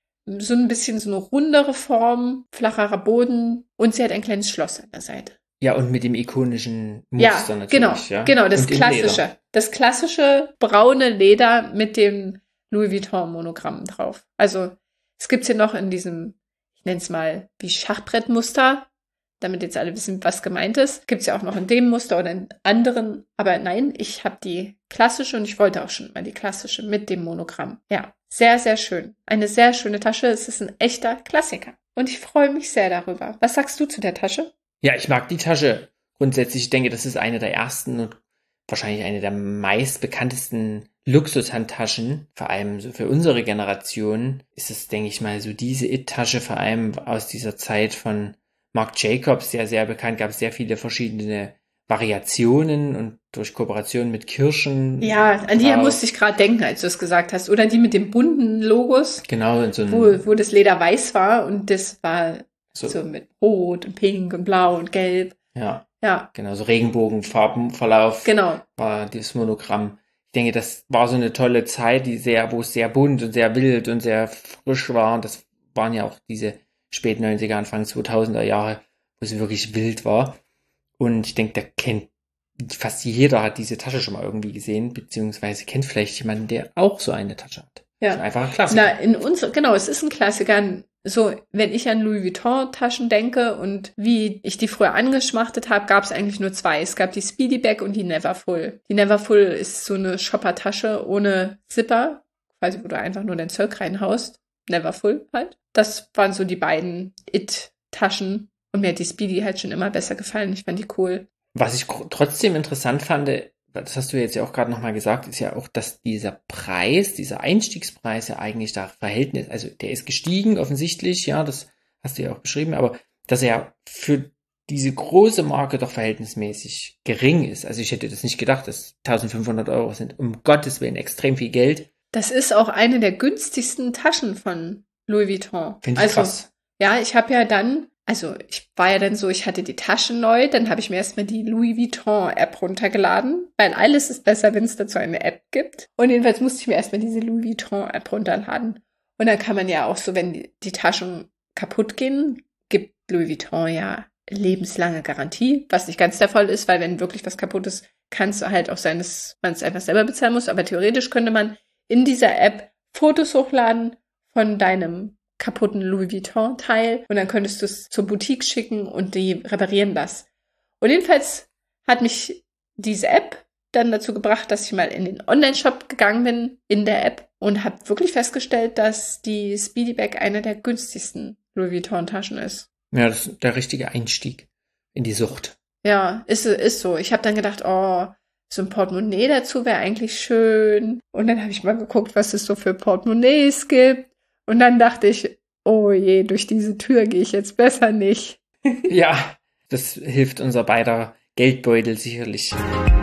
so ein bisschen so eine rundere Form, flacherer Boden und sie hat ein kleines Schloss an der Seite. Ja, und mit dem ikonischen Ja, Muster natürlich. genau, Ja, genau, das Und im klassische. Leder. Das klassische braune Leder mit dem Louis Vuitton-Monogramm drauf. Also es gibt's hier noch in diesem, ich nenne es mal wie Schachbrettmuster, damit jetzt alle wissen, was gemeint ist. Gibt's ja auch noch in dem Muster oder in anderen. Aber nein, ich habe die klassische und ich wollte auch schon mal die klassische mit dem Monogramm. Ja, sehr, sehr schön. Eine sehr schöne Tasche. Es ist ein echter Klassiker. Und ich freue mich sehr darüber. Was sagst du zu der Tasche? Ja, ich mag die Tasche grundsätzlich. Ich denke, das ist eine der ersten und wahrscheinlich eine der meistbekanntesten Luxushandtaschen. Vor allem so für unsere Generation ist es, denke ich mal, so diese It-Tasche, vor allem aus dieser Zeit von Marc Jacobs, sehr, sehr bekannt, gab es sehr viele verschiedene Variationen und durch Kooperation mit Kirschen. Ja, an die drauf. musste ich gerade denken, als du es gesagt hast. Oder die mit den bunten Logos, Genau, in so einem, wo, wo das Leder weiß war und das war so, so mit Rot und Pink und Blau und Gelb. ja, Ja, genau, so Regenbogenfarbenverlauf genau. war dieses Monogramm. Ich denke, das war so eine tolle Zeit, die sehr, wo es sehr bunt und sehr wild und sehr frisch war. Und das waren ja auch diese späten neunziger, Anfang zweitausender Jahre, wo es wirklich wild war. Und ich denke, da kennt fast jeder hat diese Tasche schon mal irgendwie gesehen, beziehungsweise kennt vielleicht jemanden, der auch so eine Tasche hat. Ja. Also einfach ein Klassiker. Na, in uns, genau, es ist ein Klassiker. So, wenn ich an Louis Vuitton-Taschen denke und wie ich die früher angeschmachtet habe, gab es eigentlich nur zwei. Es gab die Speedy Bag und die Neverfull. Die Neverfull ist so eine Shopper-Tasche ohne Zipper, quasi wo du einfach nur dein Zeug reinhaust. Neverfull halt. Das waren so die beiden It-Taschen. Und mir hat die Speedy halt schon immer besser gefallen. Ich fand die cool. Was ich trotzdem interessant fand, das hast du jetzt ja auch gerade nochmal gesagt, ist ja auch, dass dieser Preis, dieser Einstiegspreis ja eigentlich da Verhältnis, also der ist gestiegen offensichtlich, ja, das hast du ja auch beschrieben, aber dass er für diese große Marke doch verhältnismäßig gering ist. Also ich hätte das nicht gedacht, dass eintausendfünfhundert Euro sind, um Gottes Willen extrem viel Geld. Das ist auch eine der günstigsten Taschen von Louis Vuitton. Finde ich also, krass. Ja, ich habe ja dann, also ich war ja dann so, ich hatte die Tasche neu, dann habe ich mir erstmal die Louis Vuitton-App runtergeladen, weil alles ist besser, wenn es dazu eine App gibt. Und jedenfalls musste ich mir erstmal diese Louis Vuitton-App runterladen. Und dann kann man ja auch so, wenn die, die Taschen kaputt gehen, gibt Louis Vuitton ja lebenslange Garantie, was nicht ganz der Fall ist, weil wenn wirklich was kaputt ist, kann es halt auch sein, dass man es einfach selber bezahlen muss. Aber theoretisch könnte man in dieser App Fotos hochladen von deinem kaputten Louis Vuitton-Teil und dann könntest du es zur Boutique schicken und die reparieren das. Und jedenfalls hat mich diese App dann dazu gebracht, dass ich mal in den Online-Shop gegangen bin, in der App, und habe wirklich festgestellt, dass die Speedy Bag eine der günstigsten Louis Vuitton-Taschen ist. Ja, das ist der richtige Einstieg in die Sucht. Ja, ist, ist so. Ich habe dann gedacht, oh, so ein Portemonnaie dazu wäre eigentlich schön. Und dann habe ich mal geguckt, was es so für Portemonnaies gibt. Und dann dachte ich, oh je, durch diese Tür gehe ich jetzt besser nicht. Ja, das hilft unser beider Geldbeutel sicherlich.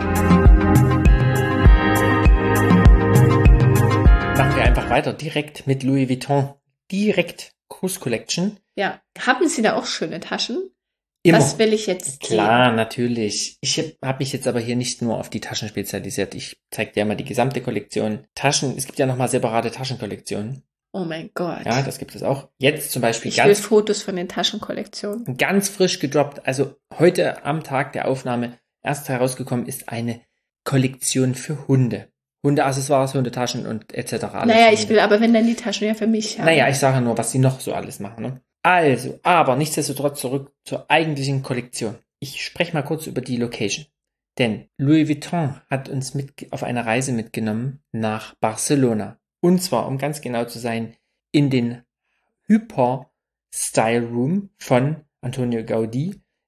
Machen wir einfach weiter, direkt mit Louis Vuitton. Direkt Cruise Collection. Ja, haben Sie da auch schöne Taschen? Immer. Das will ich jetzt Klar, natürlich. Ich habe hab mich jetzt aber hier nicht nur auf die Taschen spezialisiert. Ich zeige dir mal die gesamte Kollektion. Taschen, es gibt ja nochmal separate Taschenkollektionen. Oh mein Gott. Ja, das gibt es auch. Jetzt zum Beispiel ich ganz, will Fotos von den Taschenkollektionen. ganz frisch gedroppt. Also heute am Tag der Aufnahme erst herausgekommen ist eine Kollektion für Hunde. Hundeaccessoires, Hundetaschen und et cetera. Alles Naja, für ich Hunde. will aber, wenn dann die Taschen ja für mich haben. Naja, ich sage nur, was sie noch so alles machen. Ne? Also, aber nichtsdestotrotz zurück zur eigentlichen Kollektion. Ich spreche mal kurz über die Location. Denn Louis Vuitton hat uns mit auf eine Reise mitgenommen nach Barcelona. Und zwar, um ganz genau zu sein, in den Hyper Style Room von Antonio Gaudí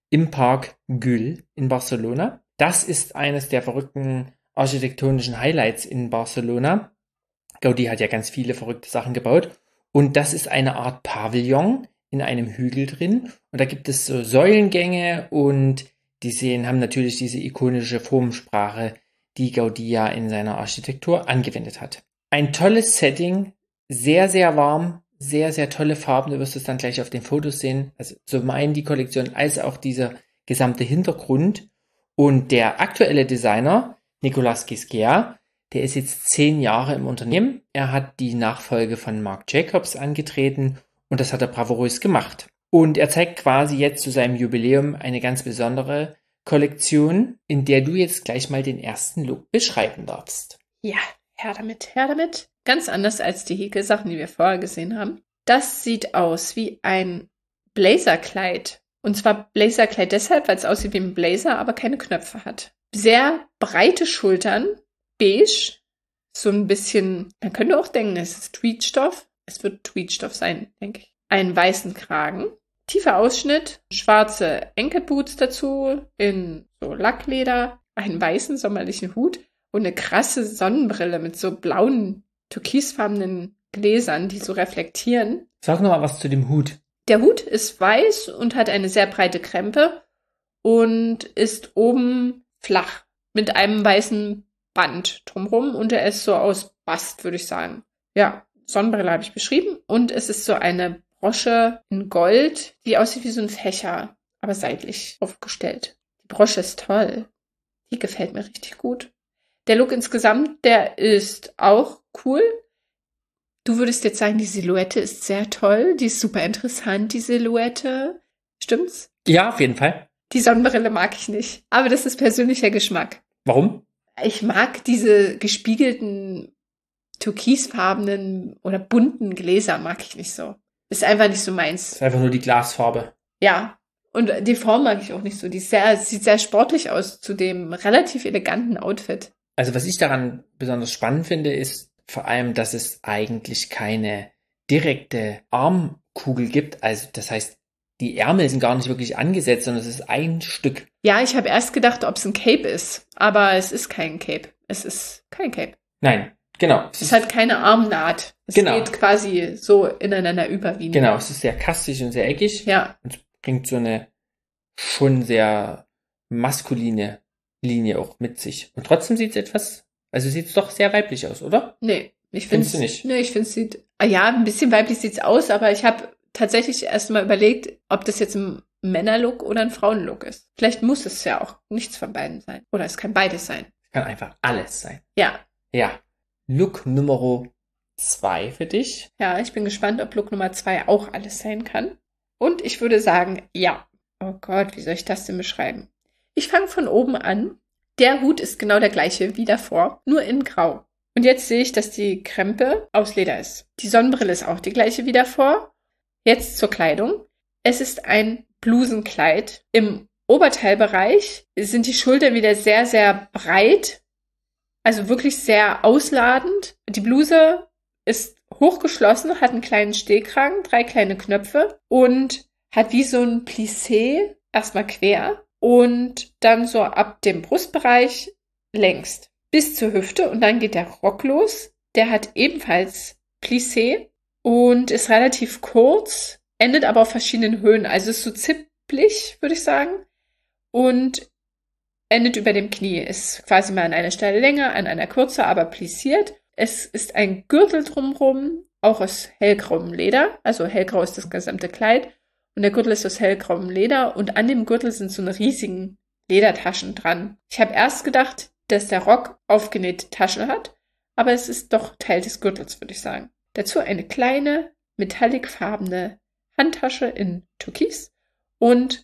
im Park Güell in Barcelona. Das ist eines der verrückten architektonischen Highlights in Barcelona. Gaudí hat ja ganz viele verrückte Sachen gebaut. Und das ist eine Art Pavillon in einem Hügel drin. Und da gibt es so Säulengänge und die sehen, haben natürlich diese ikonische Formensprache, die Gaudí ja in seiner Architektur angewendet hat. Ein tolles Setting, sehr, sehr warm, sehr, sehr tolle Farben. Du wirst es dann gleich auf den Fotos sehen. Also sowohl die Kollektion als auch dieser gesamte Hintergrund. Und der aktuelle Designer, Nicolas Ghesquière, der ist jetzt zehn Jahre im Unternehmen. Er hat die Nachfolge von Marc Jacobs angetreten und das hat er bravourös gemacht. Und er zeigt quasi jetzt zu seinem Jubiläum eine ganz besondere Kollektion, in der du jetzt gleich mal den ersten Look beschreiben darfst. Ja, her damit, her damit. Ganz anders als die Häkelsachen, die wir vorher gesehen haben. Das sieht aus wie ein Blazerkleid. Und zwar Blazerkleid deshalb, weil es aussieht wie ein Blazer, aber keine Knöpfe hat. Sehr breite Schultern, beige, so ein bisschen, man könnte auch denken, es ist Tweedstoff. Es wird Tweedstoff sein, denke ich. Einen weißen Kragen, tiefer Ausschnitt, schwarze Ankle-Boots dazu in so Lackleder, einen weißen sommerlichen Hut und eine krasse Sonnenbrille mit so blauen, türkisfarbenen Gläsern, die so reflektieren. Sag noch mal was zu dem Hut. Der Hut ist weiß und hat eine sehr breite Krempe und ist oben flach mit einem weißen Band drumherum und er ist so aus Bast, würde ich sagen. Ja, Sonnenbrille habe ich beschrieben und es ist so eine Brosche in Gold, die aussieht wie so ein Fächer, aber seitlich aufgestellt. Die Brosche ist toll. Die gefällt mir richtig gut. Der Look insgesamt, der ist auch cool. Du würdest jetzt sagen, die Silhouette ist sehr toll. Die ist super interessant, die Silhouette. Stimmt's? Ja, auf jeden Fall. Die Sonnenbrille mag ich nicht. Aber das ist persönlicher Geschmack. Warum? Ich mag diese gespiegelten, türkisfarbenen oder bunten Gläser mag ich nicht so. Ist einfach nicht so meins. Ist einfach nur die Glasfarbe. Ja. Und die Form mag ich auch nicht so. Die ist sehr, sieht sehr sportlich aus zu dem relativ eleganten Outfit. Also was ich daran besonders spannend finde, ist vor allem, dass es eigentlich keine direkte Armkugel gibt. Also das heißt, die Ärmel sind gar nicht wirklich angesetzt, sondern es ist ein Stück. Ja, ich habe erst gedacht, ob es ein Cape ist. Aber es ist kein Cape. Es ist kein Cape. Nein, genau. Es ist halt keine Armnaht. Es genau. geht quasi so ineinander über wie Genau, es ist sehr kastig und sehr eckig. Ja. Und bringt so eine schon sehr maskuline Linie auch mit sich. Und trotzdem sieht es etwas, also sieht es doch sehr weiblich aus, oder? Nee, ich Findest finde du nicht? Nee, ich finde es sieht, ah ja, ein bisschen weiblich sieht's aus, aber ich habe tatsächlich erst mal überlegt, ob das jetzt ein Männerlook oder ein Frauenlook ist. Vielleicht muss es ja auch nichts von beiden sein. Oder es kann beides sein. Es kann einfach alles sein. Ja. Ja. Look Nummer zwei für dich. Ja, ich bin gespannt, ob Look Nummer zwei auch alles sein kann. Und ich würde sagen, ja. Oh Gott, wie soll ich das denn beschreiben? Ich fange von oben an. Der Hut ist genau der gleiche wie davor, nur in Grau. Und jetzt sehe ich, dass die Krempe aus Leder ist. Die Sonnenbrille ist auch die gleiche wie davor. Jetzt zur Kleidung. Es ist ein Blusenkleid. Im Oberteilbereich sind die Schultern wieder sehr, sehr breit. Also wirklich sehr ausladend. Die Bluse ist hochgeschlossen, hat einen kleinen Stehkragen, drei kleine Knöpfe und hat wie so ein Plissé erstmal quer und dann so ab dem Brustbereich längst bis zur Hüfte und dann geht der Rock los. Der hat ebenfalls Plissé und ist relativ kurz, endet aber auf verschiedenen Höhen. Also ist so zipplig, würde ich sagen. Und endet über dem Knie. Ist quasi mal an einer Stelle länger, an einer kürzer, aber plissiert. Es ist ein Gürtel drumherum, auch aus hellgrauem Leder. Also hellgrau ist das gesamte Kleid. Und der Gürtel ist aus hellgrauem Leder. Und an dem Gürtel sind so eine riesigen Ledertaschen dran. Ich habe erst gedacht, dass der Rock aufgenähte Taschen hat. Aber es ist doch Teil des Gürtels, würde ich sagen. Dazu eine kleine, metallicfarbene Handtasche in Türkis und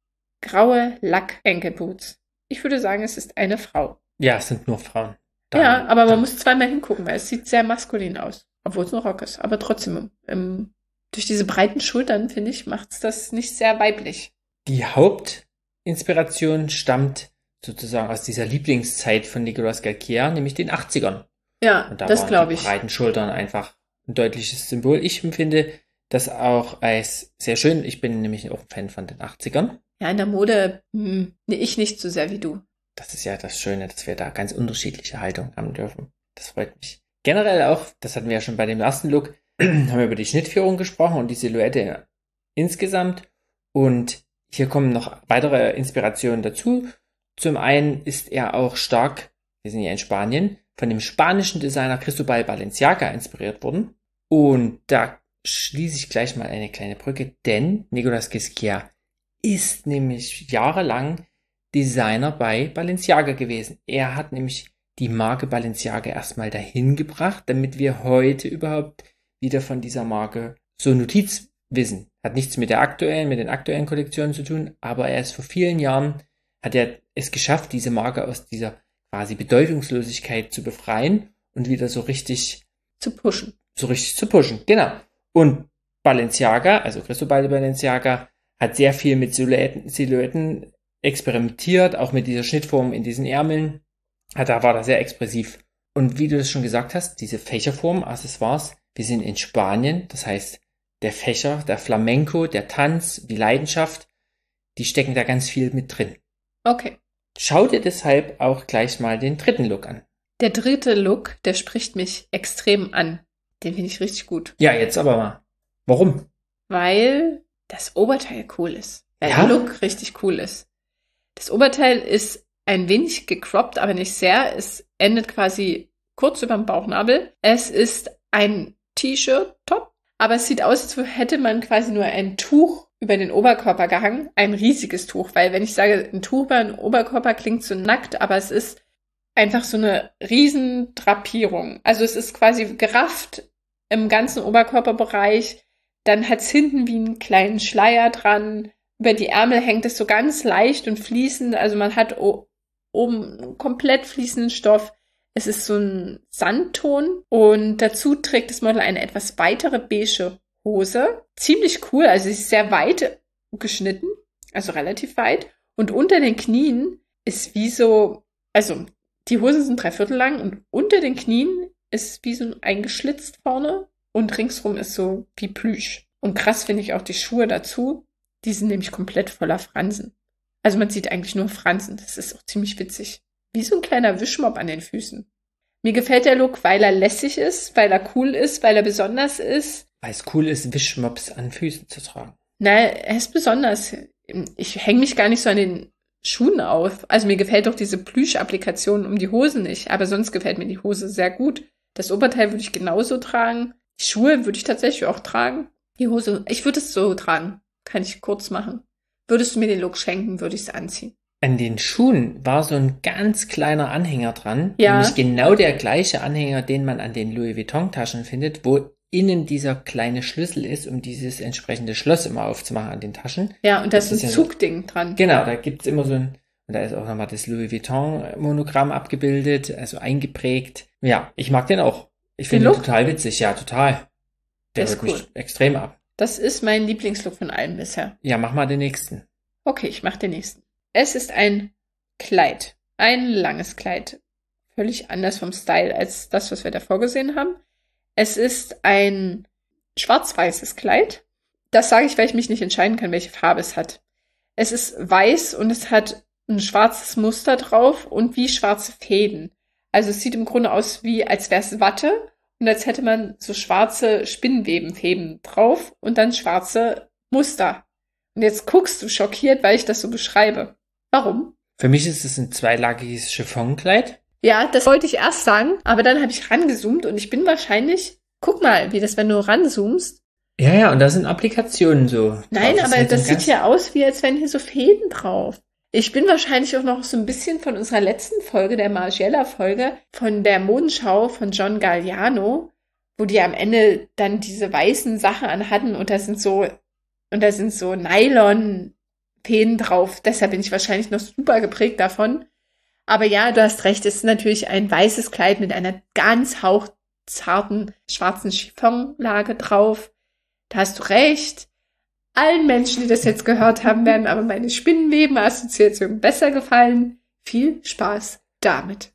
graue Lack-Ankle-Boots. Ich würde sagen, es ist eine Frau. Ja, es sind nur Frauen. Dann, ja, aber man dann. muss zweimal hingucken, weil es sieht sehr maskulin aus. Obwohl es nur Rock ist. Aber trotzdem, ähm, durch diese breiten Schultern, finde ich, macht es das nicht sehr weiblich. Die Hauptinspiration stammt sozusagen aus dieser Lieblingszeit von Nicolas Ghesquière, nämlich den achtzigern. Ja, Und da das glaube die ich. breiten Schultern einfach ein deutliches Symbol. Ich empfinde das auch als sehr schön. Ich bin nämlich auch ein Fan von den achtzigern. Ja, in der Mode, hm, nee, ich nicht so sehr wie du. Das ist ja das Schöne, dass wir da ganz unterschiedliche Haltungen haben dürfen. Das freut mich. Generell auch, das hatten wir ja schon bei dem ersten Look, haben wir über die Schnittführung gesprochen und die Silhouette insgesamt. Und hier kommen noch weitere Inspirationen dazu. Zum einen ist er auch stark, wir sind ja in Spanien, von dem spanischen Designer Cristobal Balenciaga inspiriert worden. Und da schließe ich gleich mal eine kleine Brücke, denn Nicolas Ghesquière ist nämlich jahrelang Designer bei Balenciaga gewesen. Er hat nämlich die Marke Balenciaga erstmal dahin gebracht, damit wir heute überhaupt wieder von dieser Marke so Notiz wissen. Hat nichts mit der aktuellen, mit den aktuellen Kollektionen zu tun, aber er ist vor vielen Jahren, hat er es geschafft, diese Marke aus dieser quasi Bedeutungslosigkeit zu befreien und wieder so richtig zu pushen. So richtig zu pushen, genau. Und Balenciaga, also Cristobal Balenciaga, hat sehr viel mit Silhouetten, Silhouetten experimentiert, auch mit dieser Schnittform in diesen Ärmeln. Da war er sehr expressiv. Und wie du das schon gesagt hast, diese Fächerform, Accessoires, wir sind in Spanien, das heißt, der Fächer, der Flamenco, der Tanz, die Leidenschaft, die stecken da ganz viel mit drin. Okay. Schau dir deshalb auch gleich mal den dritten Look an. Der dritte Look, der spricht mich extrem an. Den finde ich richtig gut. Ja, jetzt aber mal. Warum? Weil das Oberteil cool ist. Weil Ja? der Look richtig cool ist. Das Oberteil ist ein wenig gecroppt, aber nicht sehr. Es endet quasi kurz über dem Bauchnabel. Es ist ein T-Shirt-Top, aber es sieht aus, als hätte man quasi nur ein Tuch über den Oberkörper gehangen. Ein riesiges Tuch, weil wenn ich sage, ein Tuch über den Oberkörper klingt so nackt, aber es ist einfach so eine riesen Drapierung. Also es ist quasi gerafft im ganzen Oberkörperbereich. Dann hat es hinten wie einen kleinen Schleier dran. Über die Ärmel hängt es so ganz leicht und fließend. Also man hat o- oben komplett fließenden Stoff. Es ist so ein Sandton. Und dazu trägt das Model eine etwas weitere beige Hose. Ziemlich cool. Also sie ist sehr weit geschnitten. Also relativ weit. Und unter den Knien ist wie so, also die Hosen sind drei Viertel lang und unter den Knien ist wie so eingeschlitzt vorne und ringsrum ist so wie Plüsch. Und krass finde ich auch die Schuhe dazu. Die sind nämlich komplett voller Fransen. Also man sieht eigentlich nur Fransen. Das ist auch ziemlich witzig. Wie so ein kleiner Wischmopp an den Füßen. Mir gefällt der Look, weil er lässig ist, weil er cool ist, weil er besonders ist. Weil es cool ist, Wischmops an Füßen zu tragen. Na, er ist besonders. Ich hänge mich gar nicht so an den Schuhen auf. Also mir gefällt doch diese Plüsch-Applikation um die Hosen nicht. Aber sonst gefällt mir die Hose sehr gut. Das Oberteil würde ich genauso tragen. Die Schuhe würde ich tatsächlich auch tragen. Die Hose, ich würde es so tragen. Kann ich kurz machen. Würdest du mir den Look schenken, würde ich es anziehen. An den Schuhen war so ein ganz kleiner Anhänger dran. Ja. Nämlich genau der gleiche Anhänger, den man an den Louis Vuitton-Taschen findet, wo innen dieser kleine Schlüssel ist, um dieses entsprechende Schloss immer aufzumachen an den Taschen. Ja, und da ist Das ein ist ja Zugding dran. Genau, da gibt's immer so ein, und da ist auch nochmal das Louis Vuitton-Monogramm abgebildet, also eingeprägt. Ja, ich mag den auch. Ich finde den total witzig, ja, total. Der ist holt cool. mich extrem ab. Das ist mein Lieblingslook von allen bisher. Ja, mach mal den nächsten. Okay, ich mach den nächsten. Es ist ein Kleid. Ein langes Kleid. Völlig anders vom Style als das, was wir davor gesehen haben. Es ist ein schwarz-weißes Kleid. Das sage ich, weil ich mich nicht entscheiden kann, welche Farbe es hat. Es ist weiß und es hat ein schwarzes Muster drauf und wie schwarze Fäden. Also es sieht im Grunde aus, wie als wäre es Watte und als hätte man so schwarze Spinnwebenfäden drauf und dann schwarze Muster. Und jetzt guckst du schockiert, weil ich das so beschreibe. Warum? Für mich ist es ein zweilagiges Chiffonkleid. Ja, das wollte ich erst sagen, aber dann habe ich rangezoomt und ich bin wahrscheinlich, guck mal, wie das, wenn du ranzoomst. Ja, ja, und da sind Applikationen so. Nein, drauf. aber halt so das ein sieht ja aus, wie als wären hier so Fäden drauf. Ich bin wahrscheinlich auch noch so ein bisschen von unserer letzten Folge, der Margiela-Folge, von der Modenschau von John Galliano, wo die am Ende dann diese weißen Sachen anhatten und da sind so, und da sind so Nylon-Fäden drauf. Deshalb bin ich wahrscheinlich noch super geprägt davon. Aber ja, du hast recht, es ist natürlich ein weißes Kleid mit einer ganz hauchzarten schwarzen Chiffonlage drauf. Da hast du recht. Allen Menschen, die das jetzt gehört haben, werden aber meine Spinnenweben-Assoziation besser gefallen. Viel Spaß damit.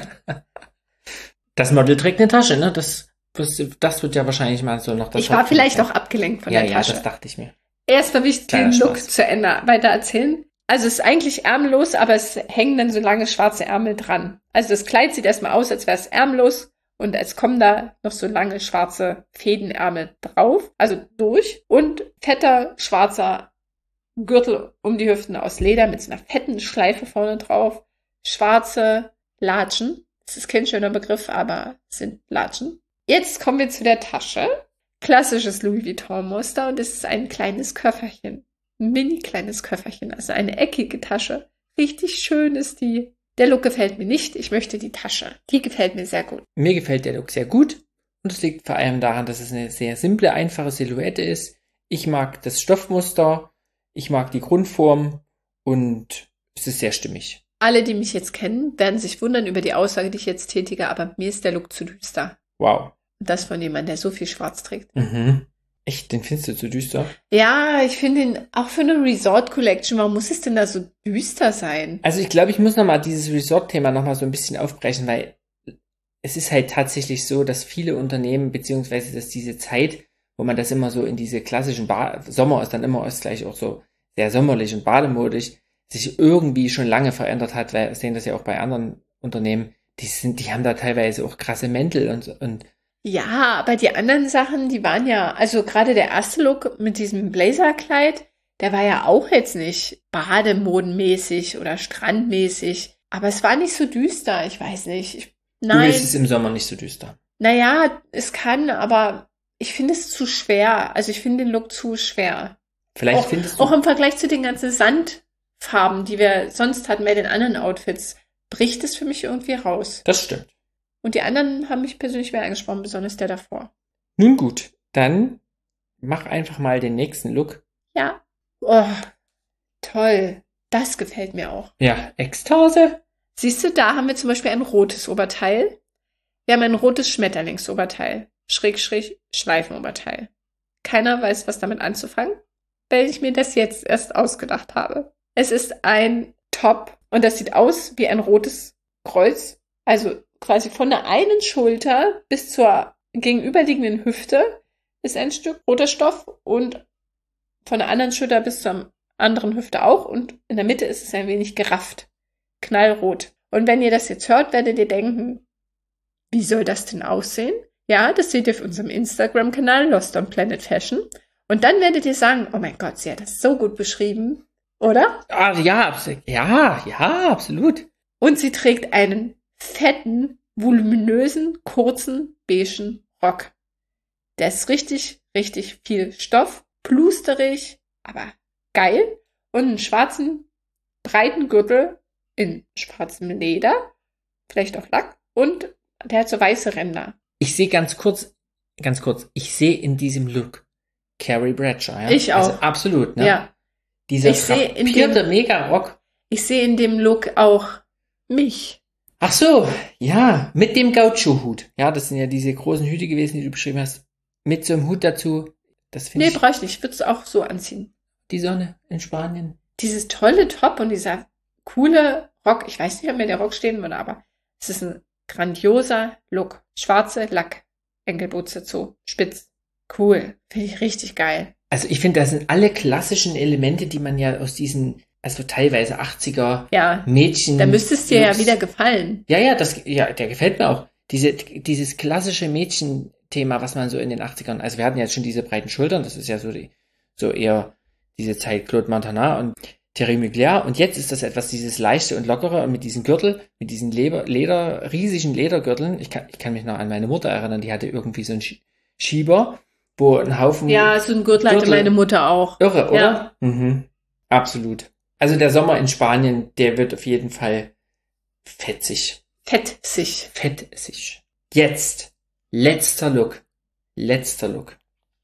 Das Model trägt eine Tasche, ne? Das, das, das wird ja wahrscheinlich mal so noch das Ich war vielleicht auch abgelenkt von ja, der Tasche. Ja, das dachte ich mir. Erstmal will ich den Kleiner Look Spaß. zu Ende weiter erzählen. Also es ist eigentlich ärmellos, aber es hängen dann so lange schwarze Ärmel dran. Also das Kleid sieht erstmal aus, als wäre es ärmellos und es kommen da noch so lange schwarze Fädenärmel drauf, also durch und fetter schwarzer Gürtel um die Hüften aus Leder mit so einer fetten Schleife vorne drauf, schwarze Latschen. Das ist kein schöner Begriff, aber es sind Latschen. Jetzt kommen wir zu der Tasche. Klassisches Louis Vuitton-Muster und es ist ein kleines Köfferchen. Ein mini kleines Köfferchen, also eine eckige Tasche. Richtig schön ist die. Der Look gefällt mir nicht, ich möchte die Tasche. Die gefällt mir sehr gut. Mir gefällt der Look sehr gut und es liegt vor allem daran, dass es eine sehr simple, einfache Silhouette ist. Ich mag das Stoffmuster, ich mag die Grundform und es ist sehr stimmig. Alle, die mich jetzt kennen, werden sich wundern über die Aussage, die ich jetzt tätige, aber mir ist der Look zu düster. Wow. Das von jemandem, der so viel schwarz trägt. Mhm. Echt, den findest du zu düster? Ja, ich finde ihn auch für eine Resort Collection, warum muss es denn da so düster sein? Also ich glaube, ich muss nochmal dieses Resort-Thema nochmal so ein bisschen aufbrechen, weil es ist halt tatsächlich so, dass viele Unternehmen, beziehungsweise dass diese Zeit, wo man das immer so in diese klassischen ba- Sommer ist dann immer ist gleich auch so sehr sommerlich und bademodisch, sich irgendwie schon lange verändert hat, weil wir sehen das ja auch bei anderen Unternehmen, die sind, die haben da teilweise auch krasse Mäntel und, und Ja, aber die anderen Sachen, die waren ja, also gerade der erste Look mit diesem Blazerkleid, der war ja auch jetzt nicht bademodenmäßig oder strandmäßig, aber es war nicht so düster, ich weiß nicht. Ich, nein. Du ist es im Sommer nicht so düster. Naja, es kann, aber ich finde es zu schwer. Also ich finde den Look zu schwer. Vielleicht auch, findest du... Auch im Vergleich zu den ganzen Sandfarben, die wir sonst hatten bei den anderen Outfits, bricht es für mich irgendwie raus. Das stimmt. Und die anderen haben mich persönlich mehr angesprochen, besonders der davor. Nun gut, dann mach einfach mal den nächsten Look. Ja. Oh, toll. Das gefällt mir auch. Ja, Ekstase. Siehst du, da haben wir zum Beispiel ein rotes Oberteil. Wir haben ein rotes Schmetterlingsoberteil. Schräg, schräg, Schleifenoberteil. Keiner weiß, was damit anzufangen, weil ich mir das jetzt erst ausgedacht habe. Es ist ein Top und das sieht aus wie ein rotes Kreuz. Also quasi von der einen Schulter bis zur gegenüberliegenden Hüfte ist ein Stück roter Stoff und von der anderen Schulter bis zur anderen Hüfte auch und in der Mitte ist es ein wenig gerafft. Knallrot. Und wenn ihr das jetzt hört, werdet ihr denken, wie soll das denn aussehen? Ja, das seht ihr auf unserem Instagram-Kanal Lost on Planet Fashion. Und dann werdet ihr sagen, oh mein Gott, sie hat das so gut beschrieben, oder? Ah, ja, ja, ja, absolut. Und sie trägt einen fetten, voluminösen, kurzen, beigen Rock. Der ist richtig, richtig viel Stoff, plusterig, aber geil. Und einen schwarzen, breiten Gürtel in schwarzem Leder, vielleicht auch Lack. Und der hat so weiße Ränder. Ich sehe ganz kurz, ganz kurz, ich sehe in diesem Look Carrie Bradshaw. Ja? Ich auch. Also absolut, ne? Ja. Dieser Ich sehe in drapierte dem- Mega-Rock. Ich sehe in dem Look auch mich. Ach so, ja, mit dem Gaucho-Hut. Ja, das sind ja diese großen Hüte gewesen, die du beschrieben hast. Mit so einem Hut dazu. Das finde Nee, ich. brauche ich nicht. Ich würde es auch so anziehen. Die Sonne in Spanien. Dieses tolle Top und dieser coole Rock. Ich weiß nicht, ob mir der Rock stehen würde, aber es ist ein grandioser Look. Schwarze Lack. Enkelboots dazu. Spitz. Cool. Finde ich richtig geil. Also ich finde, das sind alle klassischen Elemente, die man ja aus diesen, also teilweise achtziger Ja. Mädchen. Da müsste es dir ja Looks- wieder gefallen. Ja, ja, das, ja, der gefällt mir auch. Diese, dieses klassische Mädchenthema, was man so in den achtzigern, also wir hatten jetzt schon diese breiten Schultern, das ist ja so die, so eher diese Zeit Claude Montana und Thierry Mugler und jetzt ist das etwas dieses leichte und lockere und mit diesem Gürtel, mit diesen Leder, Leder, riesigen Ledergürteln. Ich kann, ich kann mich noch an meine Mutter erinnern, die hatte irgendwie so einen Sch- Schieber, wo ein Haufen Ja, so ein Gürtel hatte Gürtel. meine Mutter auch. irre, oder? Ja. Mhm. Absolut. Also der Sommer in Spanien, der wird auf jeden Fall fetzig. Fetzig. Fetzig. Jetzt. Letzter Look. Letzter Look.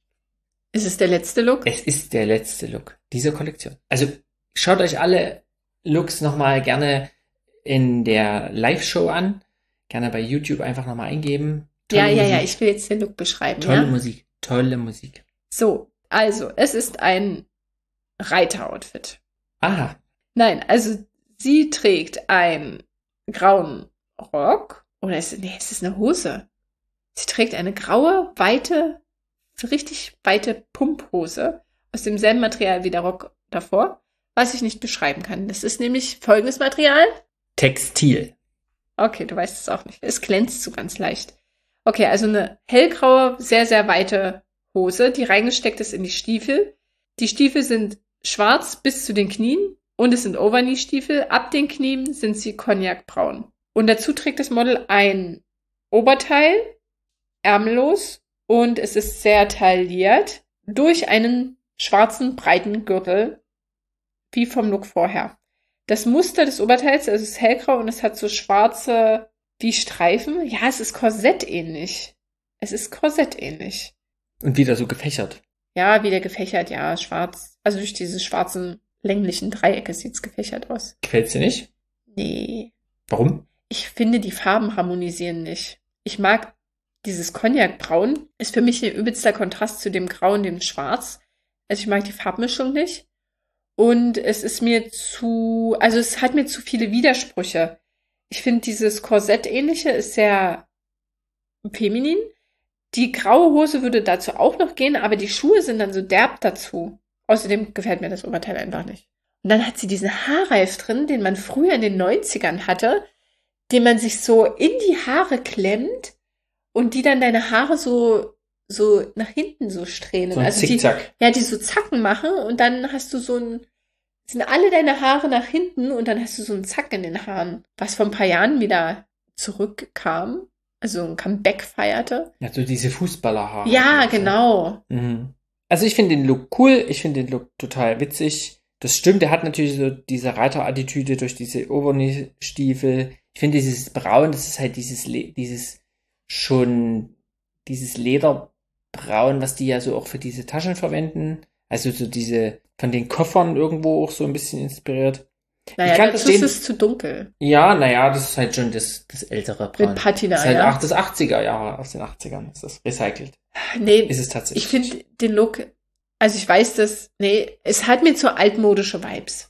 Ist es der letzte Look? Es ist der letzte Look dieser Kollektion. Also schaut euch alle Looks nochmal gerne in der Live-Show an. Gerne bei YouTube einfach nochmal eingeben. Tolle Ja, ja, Musik. ja. Ich will jetzt den Look beschreiben. Tolle ja? Musik. Tolle Musik. So, also, es ist ein Reiter-Outfit. Aha. Nein, also sie trägt einen grauen Rock. Oder ist, nee, es ist eine Hose. Sie trägt eine graue, weite, richtig weite Pumphose aus demselben Material wie der Rock davor, was ich nicht beschreiben kann. Das ist nämlich folgendes Material. Textil. Okay, du weißt es auch nicht. Es glänzt so ganz leicht. Okay, also eine hellgraue, sehr, sehr weite Hose, die reingesteckt ist in die Stiefel. Die Stiefel sind schwarz bis zu den Knien und es sind Overknee-Stiefel. Ab den Knien sind sie cognacbraun. Und dazu trägt das Model ein Oberteil, ärmellos, und es ist sehr tailliert durch einen schwarzen, breiten Gürtel, wie vom Look vorher. Das Muster des Oberteils, also es ist hellgrau und es hat so schwarze, wie Streifen. Ja, es ist korsettähnlich. Es ist korsettähnlich. Und wieder so gefächert. Ja, wieder gefächert, ja, schwarz. Also durch diese schwarzen, länglichen Dreiecke sieht's gefächert aus. Gefällt's dir nicht? Nee. Warum? Ich finde, die Farben harmonisieren nicht. Ich mag dieses Cognacbraun, ist für mich ein übelster Kontrast zu dem Grau und dem Schwarz. Also ich mag die Farbmischung nicht. Und es ist mir zu, also es hat mir zu viele Widersprüche. Ich finde, dieses Korsett-ähnliche ist sehr feminin. Die graue Hose würde dazu auch noch gehen, aber die Schuhe sind dann so derb dazu. Außerdem gefällt mir das Oberteil einfach nicht. Und dann hat sie diesen Haarreif drin, den man früher in den neunzigern hatte, den man sich so in die Haare klemmt und die dann deine Haare so so nach hinten so strähnen. So ein also Zickzack. Die, ja, die so Zacken machen und dann hast du so ein, sind alle deine Haare nach hinten und dann hast du so einen Zack in den Haaren, was vor ein paar Jahren wieder zurückkam, also ein Comeback feierte. Ja, so diese Fußballerhaare. Ja, genau. Mhm. Also ich finde den Look cool, ich finde den Look total witzig. Das stimmt, er hat natürlich so diese Reiterattitüde durch diese Overknee-Stiefel. Ich finde dieses Braun, das ist halt dieses, Le- dieses schon, dieses Lederbraun, was die ja so auch für diese Taschen verwenden. Also so diese, von den Koffern irgendwo auch so ein bisschen inspiriert. Naja, ich kann dazu verstehen, ist es zu dunkel. ja, naja, das ist halt schon das, das ältere Braun. Mit Patina, das ist halt ja. ach, das achtziger Jahre, aus den achtzigern ist das recycelt. Nee, Ist es tatsächlich. ich finde den Look, also ich weiß das, nee, es hat mir zu altmodische Vibes.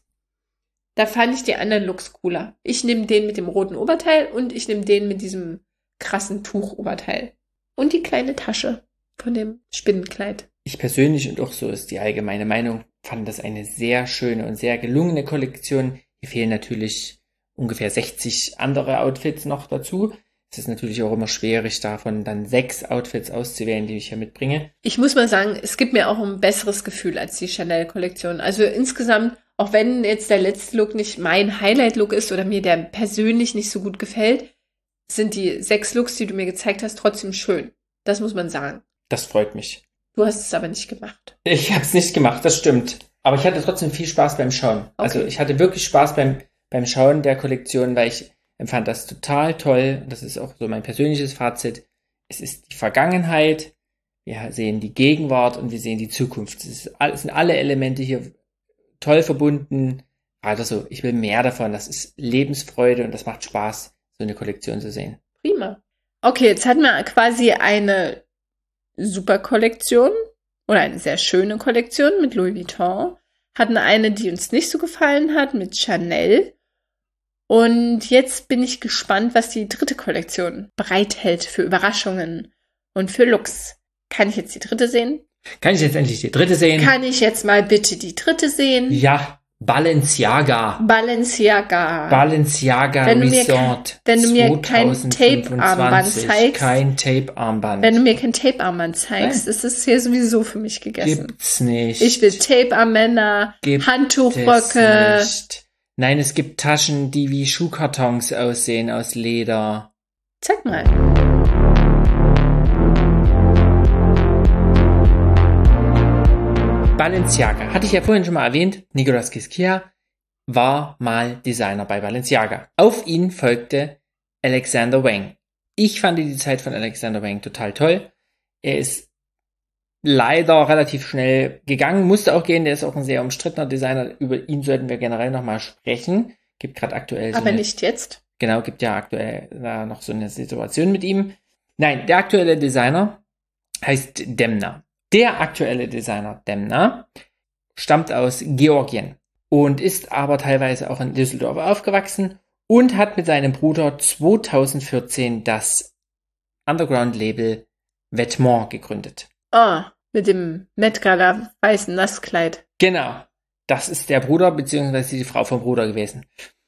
Da fand ich die anderen Looks cooler. Ich nehme den mit dem roten Oberteil und ich nehme den mit diesem krassen Tuchoberteil. Und die kleine Tasche von dem Spinnenkleid. Ich persönlich, und auch so ist die allgemeine Meinung, fand das eine sehr schöne und sehr gelungene Kollektion. Hier fehlen natürlich ungefähr sechzig andere Outfits noch dazu. Es ist natürlich auch immer schwierig, davon dann sechs Outfits auszuwählen, die ich hier mitbringe. Ich muss mal sagen, es gibt mir auch ein besseres Gefühl als die Chanel-Kollektion. Also insgesamt, auch wenn jetzt der letzte Look nicht mein Highlight-Look ist oder mir der persönlich nicht so gut gefällt, sind die sechs Looks, die du mir gezeigt hast, trotzdem schön. Das muss man sagen. Das freut mich. Du hast es aber nicht gemacht. Ich habe es nicht gemacht, das stimmt. Aber ich hatte trotzdem viel Spaß beim Schauen. Okay. Also ich hatte wirklich Spaß beim, beim Schauen der Kollektion, weil ich empfand das total toll. Das ist auch so mein persönliches Fazit. Es ist die Vergangenheit, wir sehen die Gegenwart und wir sehen die Zukunft. Es, ist, es sind alle Elemente hier toll verbunden. Also ich will mehr davon. Das ist Lebensfreude und das macht Spaß, so eine Kollektion zu sehen. Prima. Okay, jetzt hatten wir quasi eine super Kollektion oder eine sehr schöne Kollektion mit Louis Vuitton. Hatten eine, die uns nicht so gefallen hat, mit Chanel. Und jetzt bin ich gespannt, was die dritte Kollektion bereithält für Überraschungen und für Looks. Kann ich jetzt die dritte sehen? Kann ich jetzt endlich die dritte sehen? Kann ich jetzt mal bitte die dritte sehen? Ja, Balenciaga. Balenciaga. Balenciaga wenn du Resort. Mir, wenn du mir kein Tape-Armband zeigst. Kein Tape-Armband. Wenn du mir kein Tape-Armband zeigst, Nein. ist es hier sowieso für mich gegessen. Gibt's nicht. Ich will Tape-Armbänder, Handtuchröcke. Nicht. Nein, es gibt Taschen, die wie Schuhkartons aussehen aus Leder. Zeig mal. Balenciaga. Hatte ich ja vorhin schon mal erwähnt. Nicolas Ghesquière war mal Designer bei Balenciaga. Auf ihn folgte Alexander Wang. Ich fand die Zeit von Alexander Wang total toll. Er ist leider relativ schnell gegangen, musste auch gehen. Der ist auch ein sehr umstrittener Designer. Über ihn sollten wir generell nochmal sprechen. Gibt gerade aktuell so Aber eine, nicht jetzt. Genau, gibt ja aktuell da noch so eine Situation mit ihm. Nein, der aktuelle Designer heißt Demna. Der aktuelle Designer Demna stammt aus Georgien und ist aber teilweise auch in Düsseldorf aufgewachsen und hat mit seinem Bruder zweitausendvierzehn das Underground-Label Vetements gegründet. Ah. Mit dem Met Gala weißen Nasskleid. Genau. Das ist der Bruder bzw. die Frau vom Bruder gewesen.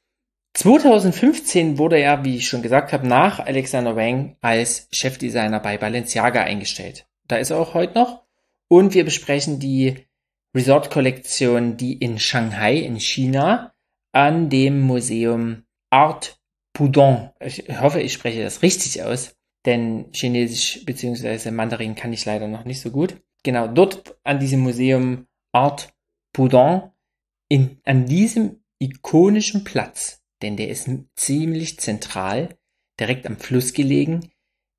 zwanzig fünfzehn wurde er, wie ich schon gesagt habe, nach Alexander Wang als Chefdesigner bei Balenciaga eingestellt. Da ist er auch heute noch. Und wir besprechen die Resort-Kollektion, die in Shanghai in China an dem Museum Art Pudong. Ich hoffe, ich spreche das richtig aus, denn Chinesisch bzw. Mandarin kann ich leider noch nicht so gut. Genau, dort an diesem Museum Art Pudong, in, an diesem ikonischen Platz, denn der ist ziemlich zentral, direkt am Fluss gelegen.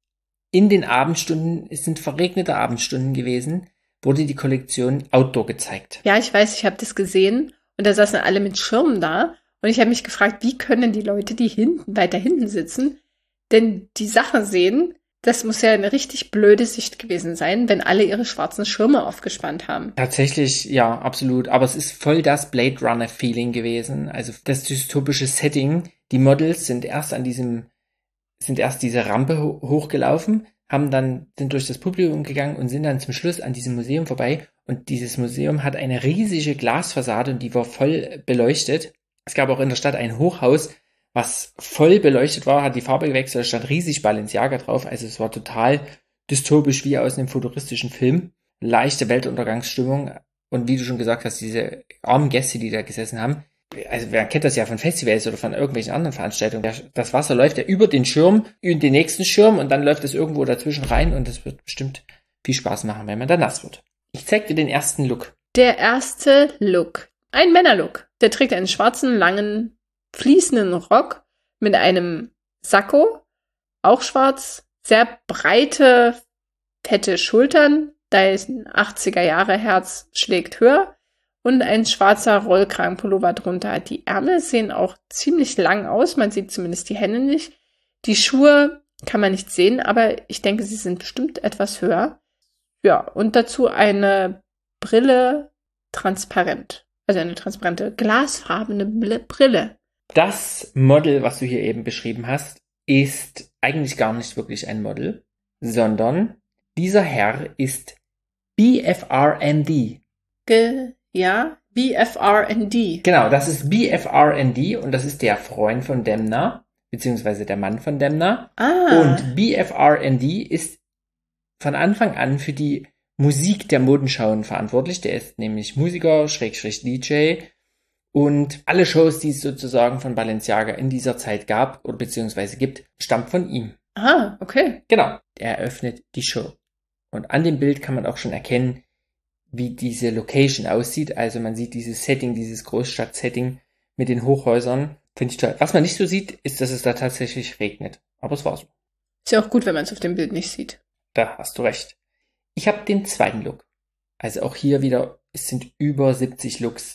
In den Abendstunden, es sind verregnete Abendstunden gewesen, wurde die Kollektion Outdoor gezeigt. Ja, ich weiß, ich habe das gesehen und da saßen alle mit Schirmen da und ich habe mich gefragt, wie können die Leute, die hinten, weiter hinten sitzen, denn die Sachen sehen? Das muss ja eine richtig blöde Sicht gewesen sein, wenn alle ihre schwarzen Schirme aufgespannt haben. Tatsächlich, ja, absolut. Aber es ist voll das Blade Runner Feeling gewesen. Also das dystopische Setting. Die Models sind erst an diesem, sind erst diese Rampe ho- hochgelaufen, haben dann, sind durch das Publikum gegangen und sind dann zum Schluss an diesem Museum vorbei. Und dieses Museum hat eine riesige Glasfassade und die war voll beleuchtet. Es gab auch in der Stadt ein Hochhaus, was voll beleuchtet war, hat die Farbe gewechselt, da stand riesig Balenciaga drauf, also es war total dystopisch wie aus einem futuristischen Film. Leichte Weltuntergangsstimmung und wie du schon gesagt hast, diese armen Gäste, die da gesessen haben, also wer kennt das ja von Festivals oder von irgendwelchen anderen Veranstaltungen, das Wasser läuft ja über den Schirm, in den nächsten Schirm und dann läuft es irgendwo dazwischen rein und das wird bestimmt viel Spaß machen, wenn man da nass wird. Ich zeig dir den ersten Look. Der erste Look. Ein Männerlook. Der trägt einen schwarzen, langen, fließenden Rock mit einem Sakko, auch schwarz, sehr breite, fette Schultern, da ist ein achtziger Jahre Herz schlägt höher und ein schwarzer Rollkragenpullover drunter. Die Ärmel sehen auch ziemlich lang aus, man sieht zumindest die Hände nicht. Die Schuhe kann man nicht sehen, aber ich denke, sie sind bestimmt etwas höher. Ja, und dazu eine Brille transparent, also eine transparente, glasfarbene Brille. Das Model, was du hier eben beschrieben hast, ist eigentlich gar nicht wirklich ein Model, sondern dieser Herr ist B F R N D. Ge- ja, B F R N D. Genau, das ist B F R N D und das ist der Freund von Demna, beziehungsweise der Mann von Demna. Ah. Und B F R N D ist von Anfang an für die Musik der Modenschauen verantwortlich. Der ist nämlich Musiker, Schrägstrich D J. Und alle Shows, die es sozusagen von Balenciaga in dieser Zeit gab oder beziehungsweise gibt, stammt von ihm. Ah, okay. Genau. Er eröffnet die Show. Und an dem Bild kann man auch schon erkennen, wie diese Location aussieht. Also man sieht dieses Setting, dieses Großstadt-Setting mit den Hochhäusern. Finde ich toll. Was man nicht so sieht, ist, dass es da tatsächlich regnet. Aber es war so. Ist ja auch gut, wenn man es auf dem Bild nicht sieht. Da hast du recht. Ich habe den zweiten Look. Also auch hier wieder, es sind über siebzig Looks.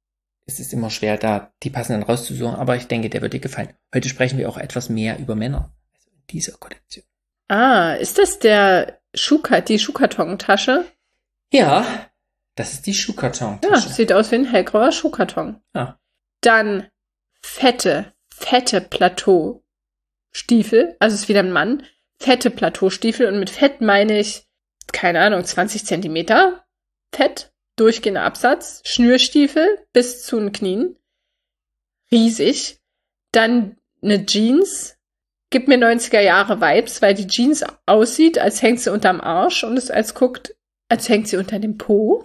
Es ist immer schwer, da die passenden rauszusuchen, aber ich denke, der wird dir gefallen. Heute sprechen wir auch etwas mehr über Männer. Also in dieser Kollektion. Ah, ist das der Schuhka- die Schuhkartontasche? Ja, das ist die Schuhkartontasche. Ja, sieht aus wie ein hellgrauer Schuhkarton. Ja. Dann fette, fette Plateaustiefel. Also ist wieder ein Mann. Fette Plateaustiefel. Und mit fett meine ich, keine Ahnung, zwanzig Zentimeter Fett. Durchgehender Absatz, Schnürstiefel bis zu den Knien, riesig, dann eine Jeans, gibt mir neunziger Jahre Vibes, weil die Jeans aussieht, als hängt sie unterm Arsch und es als guckt, als hängt sie unter dem Po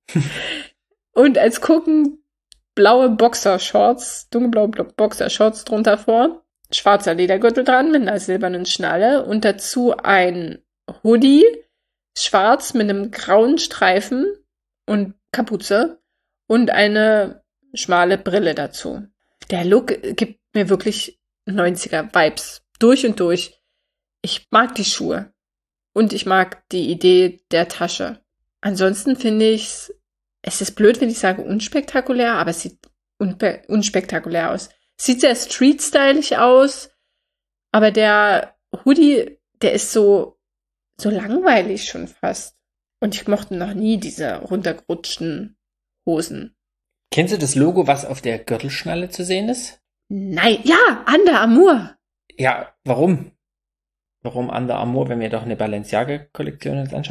und als gucken blaue Boxershorts, dunkelblaue Boxershorts drunter vor, schwarzer Ledergürtel dran mit einer silbernen Schnalle und dazu ein Hoodie, schwarz mit einem grauen Streifen und Kapuze und eine schmale Brille dazu. Der Look gibt mir wirklich neunziger Vibes. Durch und durch. Ich mag die Schuhe. Und ich mag die Idee der Tasche. Ansonsten finde ich es ist blöd, wenn ich sage unspektakulär, aber es sieht unpe- unspektakulär aus. Sieht sehr street-stylig aus, aber der Hoodie, der ist so, so langweilig schon fast. Und ich mochte noch nie diese runtergerutschten Hosen. Kennst du das Logo, was auf der Gürtelschnalle zu sehen ist? Nein, ja, Under Armour. Ja, warum? Warum Under Armour, wenn wir doch eine Balenciaga-Kollektion uns anschauen?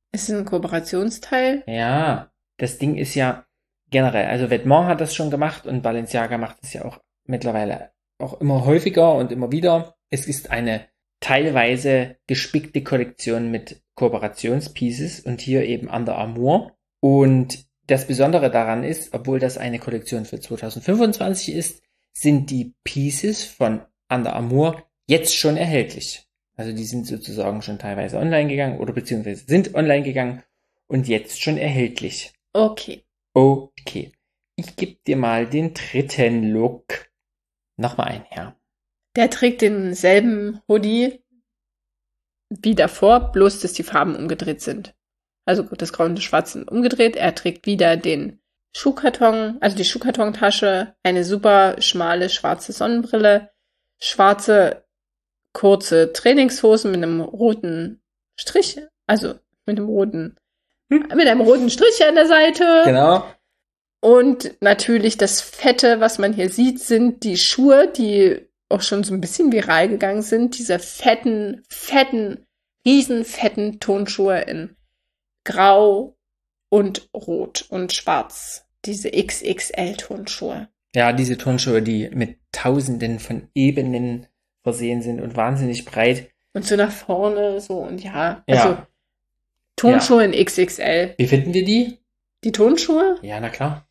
Ist es ein Kooperationsteil? Ja, das Ding ist ja generell, also Vetements hat das schon gemacht und Balenciaga macht es ja auch mittlerweile auch immer häufiger und immer wieder. Es ist eine teilweise gespickte Kollektion mit Kooperationspieces und hier eben Under Armour. Und das Besondere daran ist, obwohl das eine Kollektion für zwanzig fünfundzwanzig ist, sind die Pieces von Under Armour jetzt schon erhältlich. Also die sind sozusagen schon teilweise online gegangen oder beziehungsweise sind online gegangen und jetzt schon erhältlich. Okay. Okay. Ich gebe dir mal den dritten Look. Nochmal ein, ja. Der trägt denselben Hoodie wie davor, bloß dass die Farben umgedreht sind. Also das Grau und das Schwarz sind umgedreht. Er trägt wieder den Schuhkarton, also die Schuhkartontasche, eine super schmale schwarze Sonnenbrille, schwarze kurze Trainingshosen mit einem roten Strich, also mit einem roten, hm. mit einem roten Strich an der Seite. Genau. Und natürlich das Fette, was man hier sieht, sind die Schuhe, die auch schon so ein bisschen viral gegangen sind. Diese fetten, fetten, riesen fetten Tonschuhe in Grau und Rot und Schwarz. Diese X X L-Tonschuhe. Ja, diese Turnschuhe, die mit Tausenden von Ebenen versehen sind und wahnsinnig breit. Und so nach vorne, so und ja. Ja. Also Tonschuhe ja. in X X L. Wie finden wir die? Die Tonschuhe? Ja, na klar.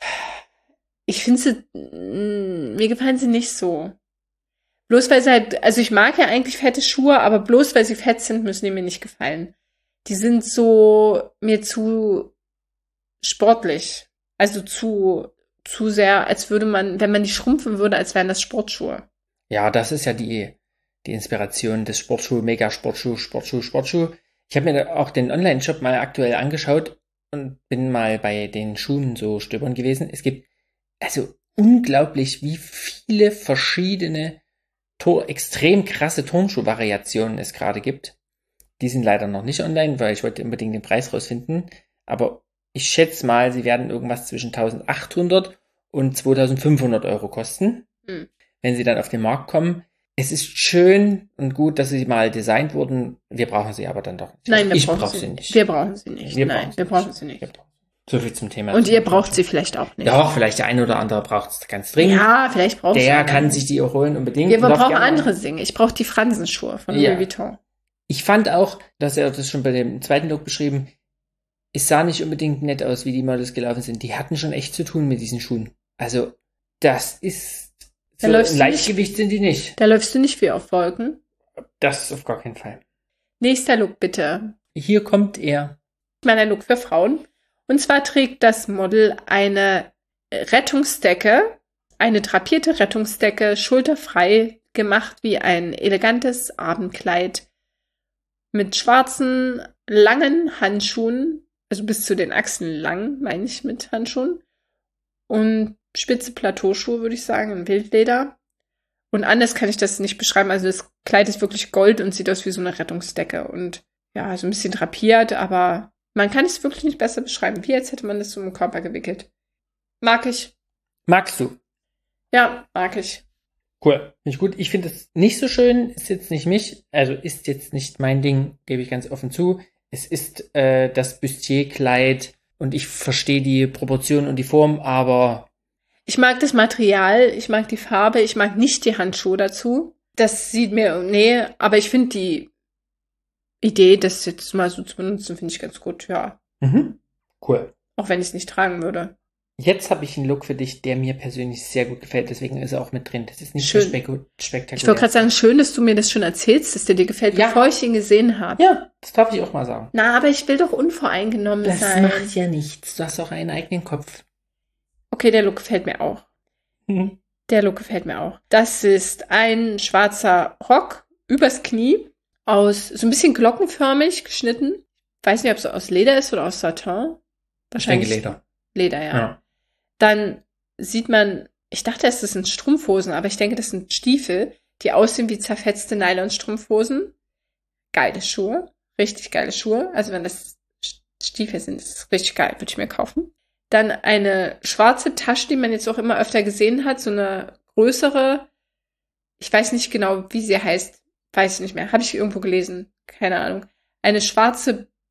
Ich finde sie, mh, mir gefallen sie nicht so. Bloß weil sie halt, also ich mag ja eigentlich fette Schuhe, aber bloß weil sie fett sind, müssen die mir nicht gefallen. Die sind so mir zu sportlich. Also zu, zu sehr, als würde man, wenn man die schrumpfen würde, als wären das Sportschuhe. Ja, das ist ja die, die Inspiration des Sportschuh, Mega-Sportschuh, Sportschuh, Sportschuh. Ich habe mir auch den Online-Shop mal aktuell angeschaut und bin mal bei den Schuhen so stöbern gewesen. Es gibt also unglaublich, wie viele verschiedene, to- extrem krasse Turnschuh-Variationen es gerade gibt. Die sind leider noch nicht online, weil ich wollte unbedingt den Preis rausfinden. Aber ich schätze mal, sie werden irgendwas zwischen eintausendachthundert und zweitausendfünfhundert Euro kosten, Mhm. wenn sie dann auf den Markt kommen. Es ist schön und gut, dass sie mal designt wurden. Wir brauchen sie aber dann doch nicht. Nein, wir ich brauchen brauch sie sie nicht. nicht. Wir brauchen sie nicht. Wir Nein, brauchen wir sie brauchen nicht. sie nicht. Wir brauchen- So viel zum Thema. Und ihr braucht sie vielleicht auch nicht. Doch, vielleicht der eine oder andere braucht es ganz dringend. Ja, vielleicht braucht sie Der auch kann nicht. sich die auch holen unbedingt. Ja, wir Darf brauchen gerne- andere Dinge. Ich brauche die Fransenschuhe von Ja. Louis Vuitton. Ich fand auch, dass er das schon bei dem zweiten Look beschrieben, es sah nicht unbedingt nett aus, wie die Models gelaufen sind. Die hatten schon echt zu tun mit diesen Schuhen. Also, das ist, Da so läufst ein du Leichtgewicht sind die nicht. Da läufst du nicht wie auf Wolken. Das auf gar keinen Fall. Nächster Look bitte. Hier kommt er. Meiner Look für Frauen. Und zwar trägt das Model eine Rettungsdecke, eine drapierte Rettungsdecke, schulterfrei gemacht wie ein elegantes Abendkleid mit schwarzen, langen Handschuhen, also bis zu den Achseln lang, meine ich mit Handschuhen, und spitze Plateauschuhe, würde ich sagen, in Wildleder. Und anders kann ich das nicht beschreiben. Also das Kleid ist wirklich Gold und sieht aus wie so eine Rettungsdecke und ja, so ein bisschen drapiert, aber man kann es wirklich nicht besser beschreiben. Wie als hätte man das so im Körper gewickelt. Mag ich. Magst du? Ja, mag ich. Cool. Finde ich gut. Ich finde es nicht so schön. Ist jetzt nicht mich. Also ist jetzt nicht mein Ding, gebe ich ganz offen zu. Es ist äh, das Bustier-Kleid und ich verstehe die Proportion und die Form, aber Ich mag das Material, ich mag die Farbe, ich mag nicht die Handschuhe dazu. Das sieht mir, nee, aber ich finde die Idee, das jetzt mal so zu benutzen, finde ich ganz gut, ja. mhm. Cool. Auch wenn ich es nicht tragen würde. Jetzt habe ich einen Look für dich, der mir persönlich sehr gut gefällt, deswegen ist er auch mit drin. Das ist nicht Schön. so spekul- spektakulär. Ich wollte gerade sagen, schön, dass du mir das schon erzählst, dass der dir gefällt, Ja. bevor ich ihn gesehen habe. Ja, das darf ich auch mal sagen. Na, aber ich will doch unvoreingenommen Das sein. macht ja nichts. Du hast auch einen eigenen Kopf. Okay, der Look gefällt mir auch. Mhm. Der Look gefällt mir auch. Das ist ein schwarzer Rock übers Knie, aus so ein bisschen glockenförmig geschnitten. Weiß nicht, ob es aus Leder ist oder aus Satin. Wahrscheinlich Ich denke Leder. Leder, ja. Ja. Dann sieht man, ich dachte, es sind Strumpfhosen, aber ich denke, das sind Stiefel, die aussehen wie zerfetzte Nylonstrumpfhosen. Geile Schuhe. Richtig geile Schuhe. Also wenn das Stiefel sind, ist es richtig geil. Würde ich mir kaufen. Dann eine schwarze Tasche, die man jetzt auch immer öfter gesehen hat. So eine größere. Ich weiß nicht genau, wie sie heißt. Weiß ich nicht mehr. Habe ich irgendwo gelesen. Keine Ahnung. Eine schwarze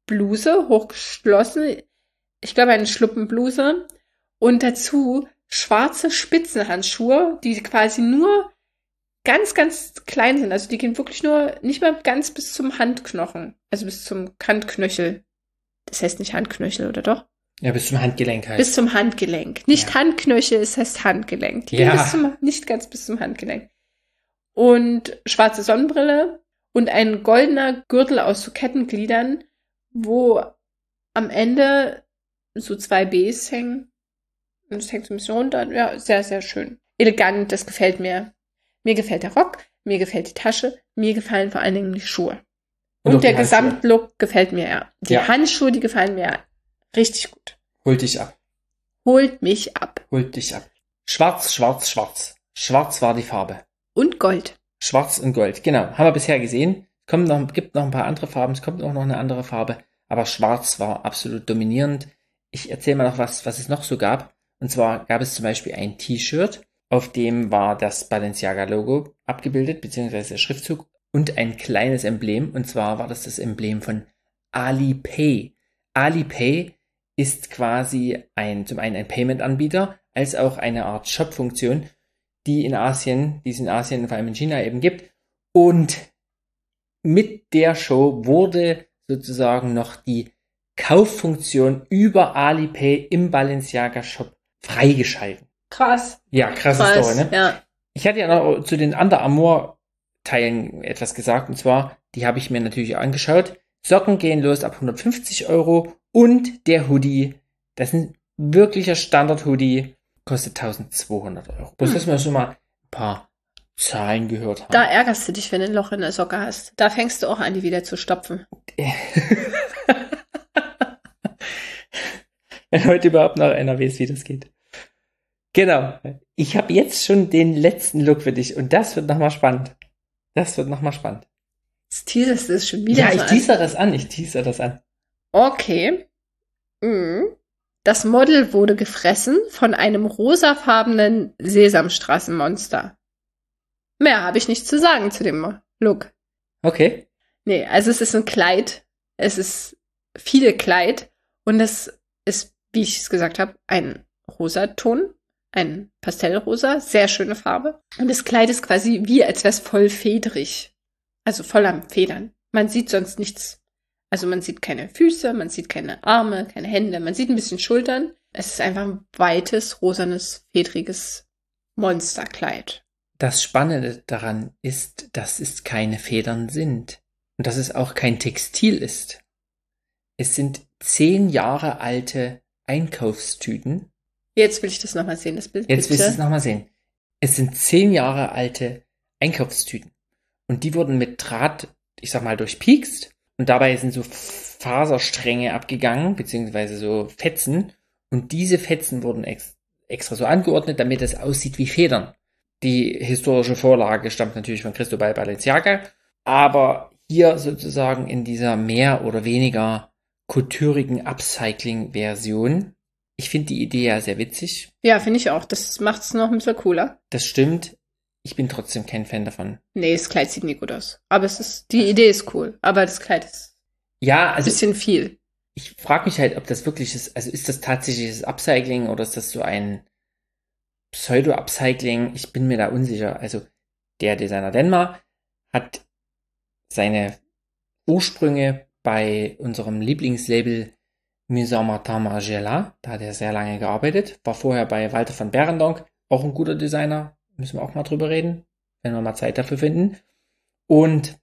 Bluse, hochgeschlossen. Ich glaube, eine Schluppenbluse. Und dazu schwarze Spitzenhandschuhe, die quasi nur ganz, ganz klein sind. Also die gehen wirklich nur nicht mal ganz bis zum Handknochen. Also bis zum Handknöchel. Das heißt nicht Handknöchel, oder doch? Ja, bis zum Handgelenk halt. Bis zum Handgelenk. Nicht Ja. Handknöchel, es heißt Handgelenk. Die Ja. gehen bis zum, nicht ganz bis zum Handgelenk. Und schwarze Sonnenbrille und ein goldener Gürtel aus so Kettengliedern, wo am Ende so zwei Bs hängen. Und es hängt so ein bisschen runter. Ja, sehr, sehr schön. Elegant, das gefällt mir. Mir gefällt der Rock, mir gefällt die Tasche, mir gefallen vor allen Dingen die Schuhe. Und, Und der die Handschuhe. Gesamtlook gefällt mir ja. Die Ja. Handschuhe, die gefallen mir ja richtig gut. Holt dich ab. Holt mich ab. Holt dich ab. Schwarz, schwarz, schwarz. Schwarz war die Farbe. Und Gold. Schwarz und Gold, genau. Haben wir bisher gesehen. Es kommt noch, gibt noch ein paar andere Farben, es kommt auch noch eine andere Farbe. Aber Schwarz war absolut dominierend. Ich erzähle mal noch was, was es noch so gab. Und zwar gab es zum Beispiel ein T-Shirt, auf dem war das Balenciaga-Logo abgebildet, beziehungsweise der Schriftzug und ein kleines Emblem. Und zwar war das das Emblem von Alipay. Alipay ist quasi ein, zum einen ein Payment-Anbieter, als auch eine Art Shop-Funktion, die in Asien, die es in Asien, vor allem in China eben gibt. Und mit der Show wurde sozusagen noch die Kauffunktion über Alipay im Balenciaga-Shop freigeschalten. Krass. Ja, krasse Krass, Story, ne? ja. Ich hatte ja noch zu den Under Armour-Teilen etwas gesagt, und zwar, die habe ich mir natürlich angeschaut. Socken gehen los ab hundertfünfzig Euro und der Hoodie, das ist ein wirklicher Standard-Hoodie, kostet eintausendzweihundert Euro. Bloß, dass wir schon mal ein paar Zahlen gehört haben. Da ärgerst du dich, wenn du ein Loch in der Socke hast. Da fängst du auch an, die wieder zu stopfen. Wenn heute überhaupt noch einer weiß, wie das geht. Genau. Ich habe jetzt schon den letzten Look für dich und das wird nochmal spannend. Das wird nochmal spannend. Jetzt teaserst du es schon wieder Ja, so ich an. teaser das an, ich teaser das an. Okay. Mhm. Das Model wurde gefressen von einem rosafarbenen Sesamstraßenmonster. Mehr habe ich nicht zu sagen zu dem Look. Okay. Nee, also es ist ein Kleid. Es ist viele Kleid. Und es ist, wie ich es gesagt habe, ein Rosaton. Ein Pastellrosa. Sehr schöne Farbe. Und das Kleid ist quasi wie, als wäre es voll federig. Also voller Federn. Man sieht sonst nichts. Also man sieht keine Füße, man sieht keine Arme, keine Hände. Man sieht ein bisschen Schultern. Es ist einfach ein weites, rosanes, fedriges Monsterkleid. Das Spannende daran ist, dass es keine Federn sind. Und dass es auch kein Textil ist. Es sind zehn Jahre alte Einkaufstüten. Jetzt will ich das nochmal sehen, das Bild. Jetzt willst du bitte. es nochmal sehen. Es sind zehn Jahre alte Einkaufstüten. Und die wurden mit Draht, ich sag mal, durchpiekst. Und dabei sind so Faserstränge abgegangen, beziehungsweise so Fetzen. Und diese Fetzen wurden ex extra so angeordnet, damit es aussieht wie Federn. Die historische Vorlage stammt natürlich von Cristobal Balenciaga. Aber hier sozusagen in dieser mehr oder weniger couturrigen Upcycling-Version. Ich finde die Idee ja sehr witzig. Ja, finde ich auch. Das macht es noch ein bisschen cooler. Das stimmt. Ich bin trotzdem kein Fan davon. Nee, das Kleid sieht nie gut aus. Aber es ist, die Idee ist cool. Aber das Kleid ist Ja, ein also bisschen viel. ich frage mich halt, ob das wirklich ist, also ist das tatsächliches Upcycling oder ist das so ein Pseudo-Upcycling? Ich bin mir da unsicher. Also der Designer Denmar hat seine Ursprünge bei unserem Lieblingslabel Maison Martin Margiela. Da hat er sehr lange gearbeitet. War vorher bei Walter van Beirendonck, auch ein guter Designer. Müssen wir auch mal drüber reden, wenn wir mal Zeit dafür finden. Und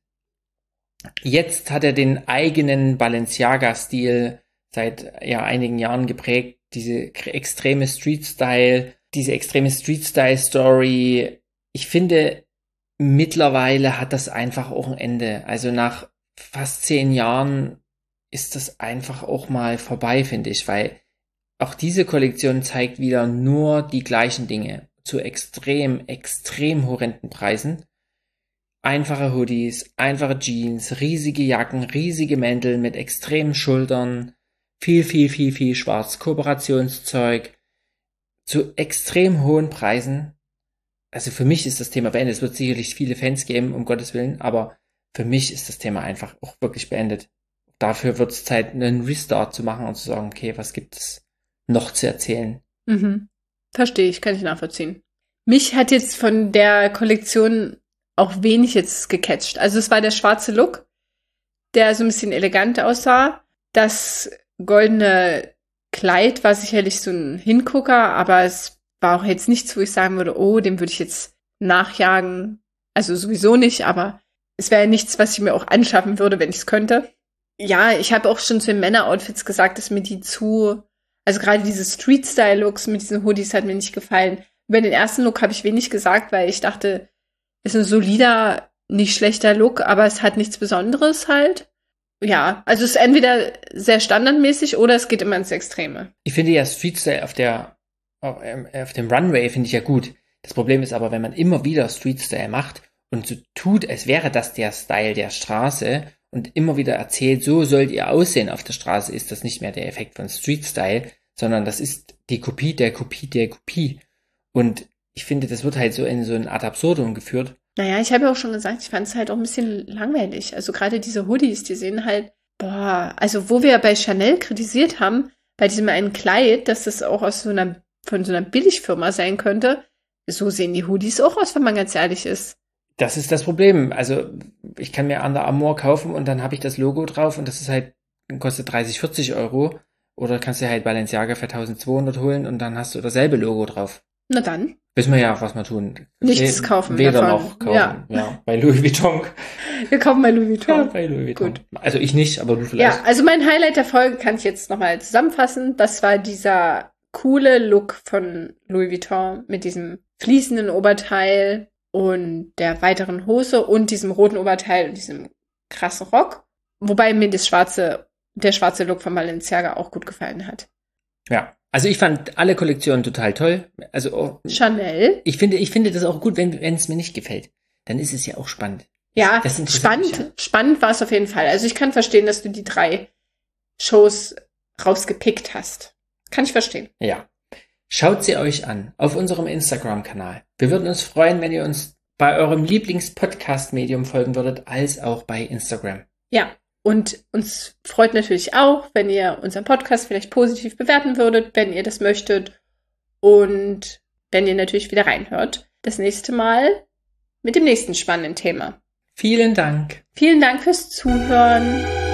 jetzt hat er den eigenen Balenciaga-Stil seit ja, einigen Jahren geprägt. Diese extreme Street-Style, diese extreme Street-Style-Story. Ich finde, mittlerweile hat das einfach auch ein Ende. Also nach fast zehn Jahren ist das einfach auch mal vorbei, finde ich, weil auch diese Kollektion zeigt wieder nur die gleichen Dinge zu extrem, extrem horrenden Preisen. Einfache Hoodies, einfache Jeans, riesige Jacken, riesige Mäntel mit extremen Schultern, viel, viel, viel, viel schwarz, Kooperationszeug zu extrem hohen Preisen. Also für mich ist das Thema beendet. Es wird sicherlich viele Fans geben, um Gottes Willen, aber für mich ist das Thema einfach auch wirklich beendet. dafür wird es Zeit, einen Restart zu machen und zu sagen, okay, was gibt es noch zu erzählen? Mhm. Verstehe ich, kann ich nachvollziehen. Mich hat jetzt von der Kollektion auch wenig jetzt gecatcht. Also es war der schwarze Look, der so ein bisschen elegant aussah. Das goldene Kleid war sicherlich so ein Hingucker, aber es war auch jetzt nichts, wo ich sagen würde, oh, dem würde ich jetzt nachjagen. Also sowieso nicht, aber es wäre nichts, was ich mir auch anschaffen würde, wenn ich es könnte. Ja, ich habe auch schon zu den Männer-Outfits gesagt, dass mir die zu, also gerade diese Street-Style-Looks mit diesen Hoodies hat mir nicht gefallen. Über den ersten Look habe ich wenig gesagt, weil ich dachte, ist ein solider, nicht schlechter Look, aber es hat nichts Besonderes halt. Ja, also es ist entweder sehr standardmäßig oder es geht immer ins Extreme. Ich finde ja Street-Style auf der, auf, ähm, auf dem Runway finde ich ja gut. Das Problem ist aber, wenn man immer wieder Street-Style macht und so tut, als wäre das der Style der Straße und immer wieder erzählt, so sollt ihr aussehen auf der Straße, ist das nicht mehr der Effekt von Street-Style, sondern das ist die Kopie der Kopie der Kopie. Und ich finde, das wird halt so in so eine Art Absurdum geführt. Naja, ich habe ja auch schon gesagt, ich fand es halt auch ein bisschen langweilig. Also gerade diese Hoodies, die sehen halt, boah, also wo wir ja bei Chanel kritisiert haben, bei diesem einen Kleid, dass das auch aus so einer, von so einer Billigfirma sein könnte, so sehen die Hoodies auch aus, wenn man ganz ehrlich ist. Das ist das Problem. Also ich kann mir Under Armour kaufen und dann habe ich das Logo drauf und das ist halt, kostet dreißig, vierzig Euro. Oder kannst du halt Balenciaga für eintausendzweihundert holen und dann hast du dasselbe Logo drauf. Na dann. Wissen wir ja, was wir tun. Nichts kaufen Weder davon. noch kaufen. Ja. ja, bei Louis Vuitton. Wir kaufen bei Louis Vuitton. Ja, bei Louis Vuitton. Gut. Also ich nicht, aber du vielleicht. Ja, also mein Highlight der Folge kann ich jetzt nochmal zusammenfassen. Das war dieser coole Look von Louis Vuitton mit diesem fließenden Oberteil und der weiteren Hose und diesem roten Oberteil und diesem krassen Rock. Wobei mir das schwarze, der schwarze Look von Balenciaga auch gut gefallen hat. Ja, also ich fand alle Kollektionen total toll. Also oh, Chanel. Ich finde, ich finde das auch gut, wenn wenn es mir nicht gefällt. Dann ist es ja auch spannend. Ja, das spannend. Mich, ja. Spannend war es auf jeden Fall. Also ich kann verstehen, dass du die drei Shows rausgepickt hast. Kann ich verstehen. Ja. Schaut sie euch an auf unserem Instagram-Kanal. Wir würden uns freuen, wenn ihr uns bei eurem Lieblings-Podcast-Medium folgen würdet, als auch bei Instagram. Ja, und uns freut natürlich auch, wenn ihr unseren Podcast vielleicht positiv bewerten würdet, wenn ihr das möchtet. Und wenn ihr natürlich wieder reinhört. Das nächste Mal mit dem nächsten spannenden Thema. Vielen Dank. Vielen Dank fürs Zuhören.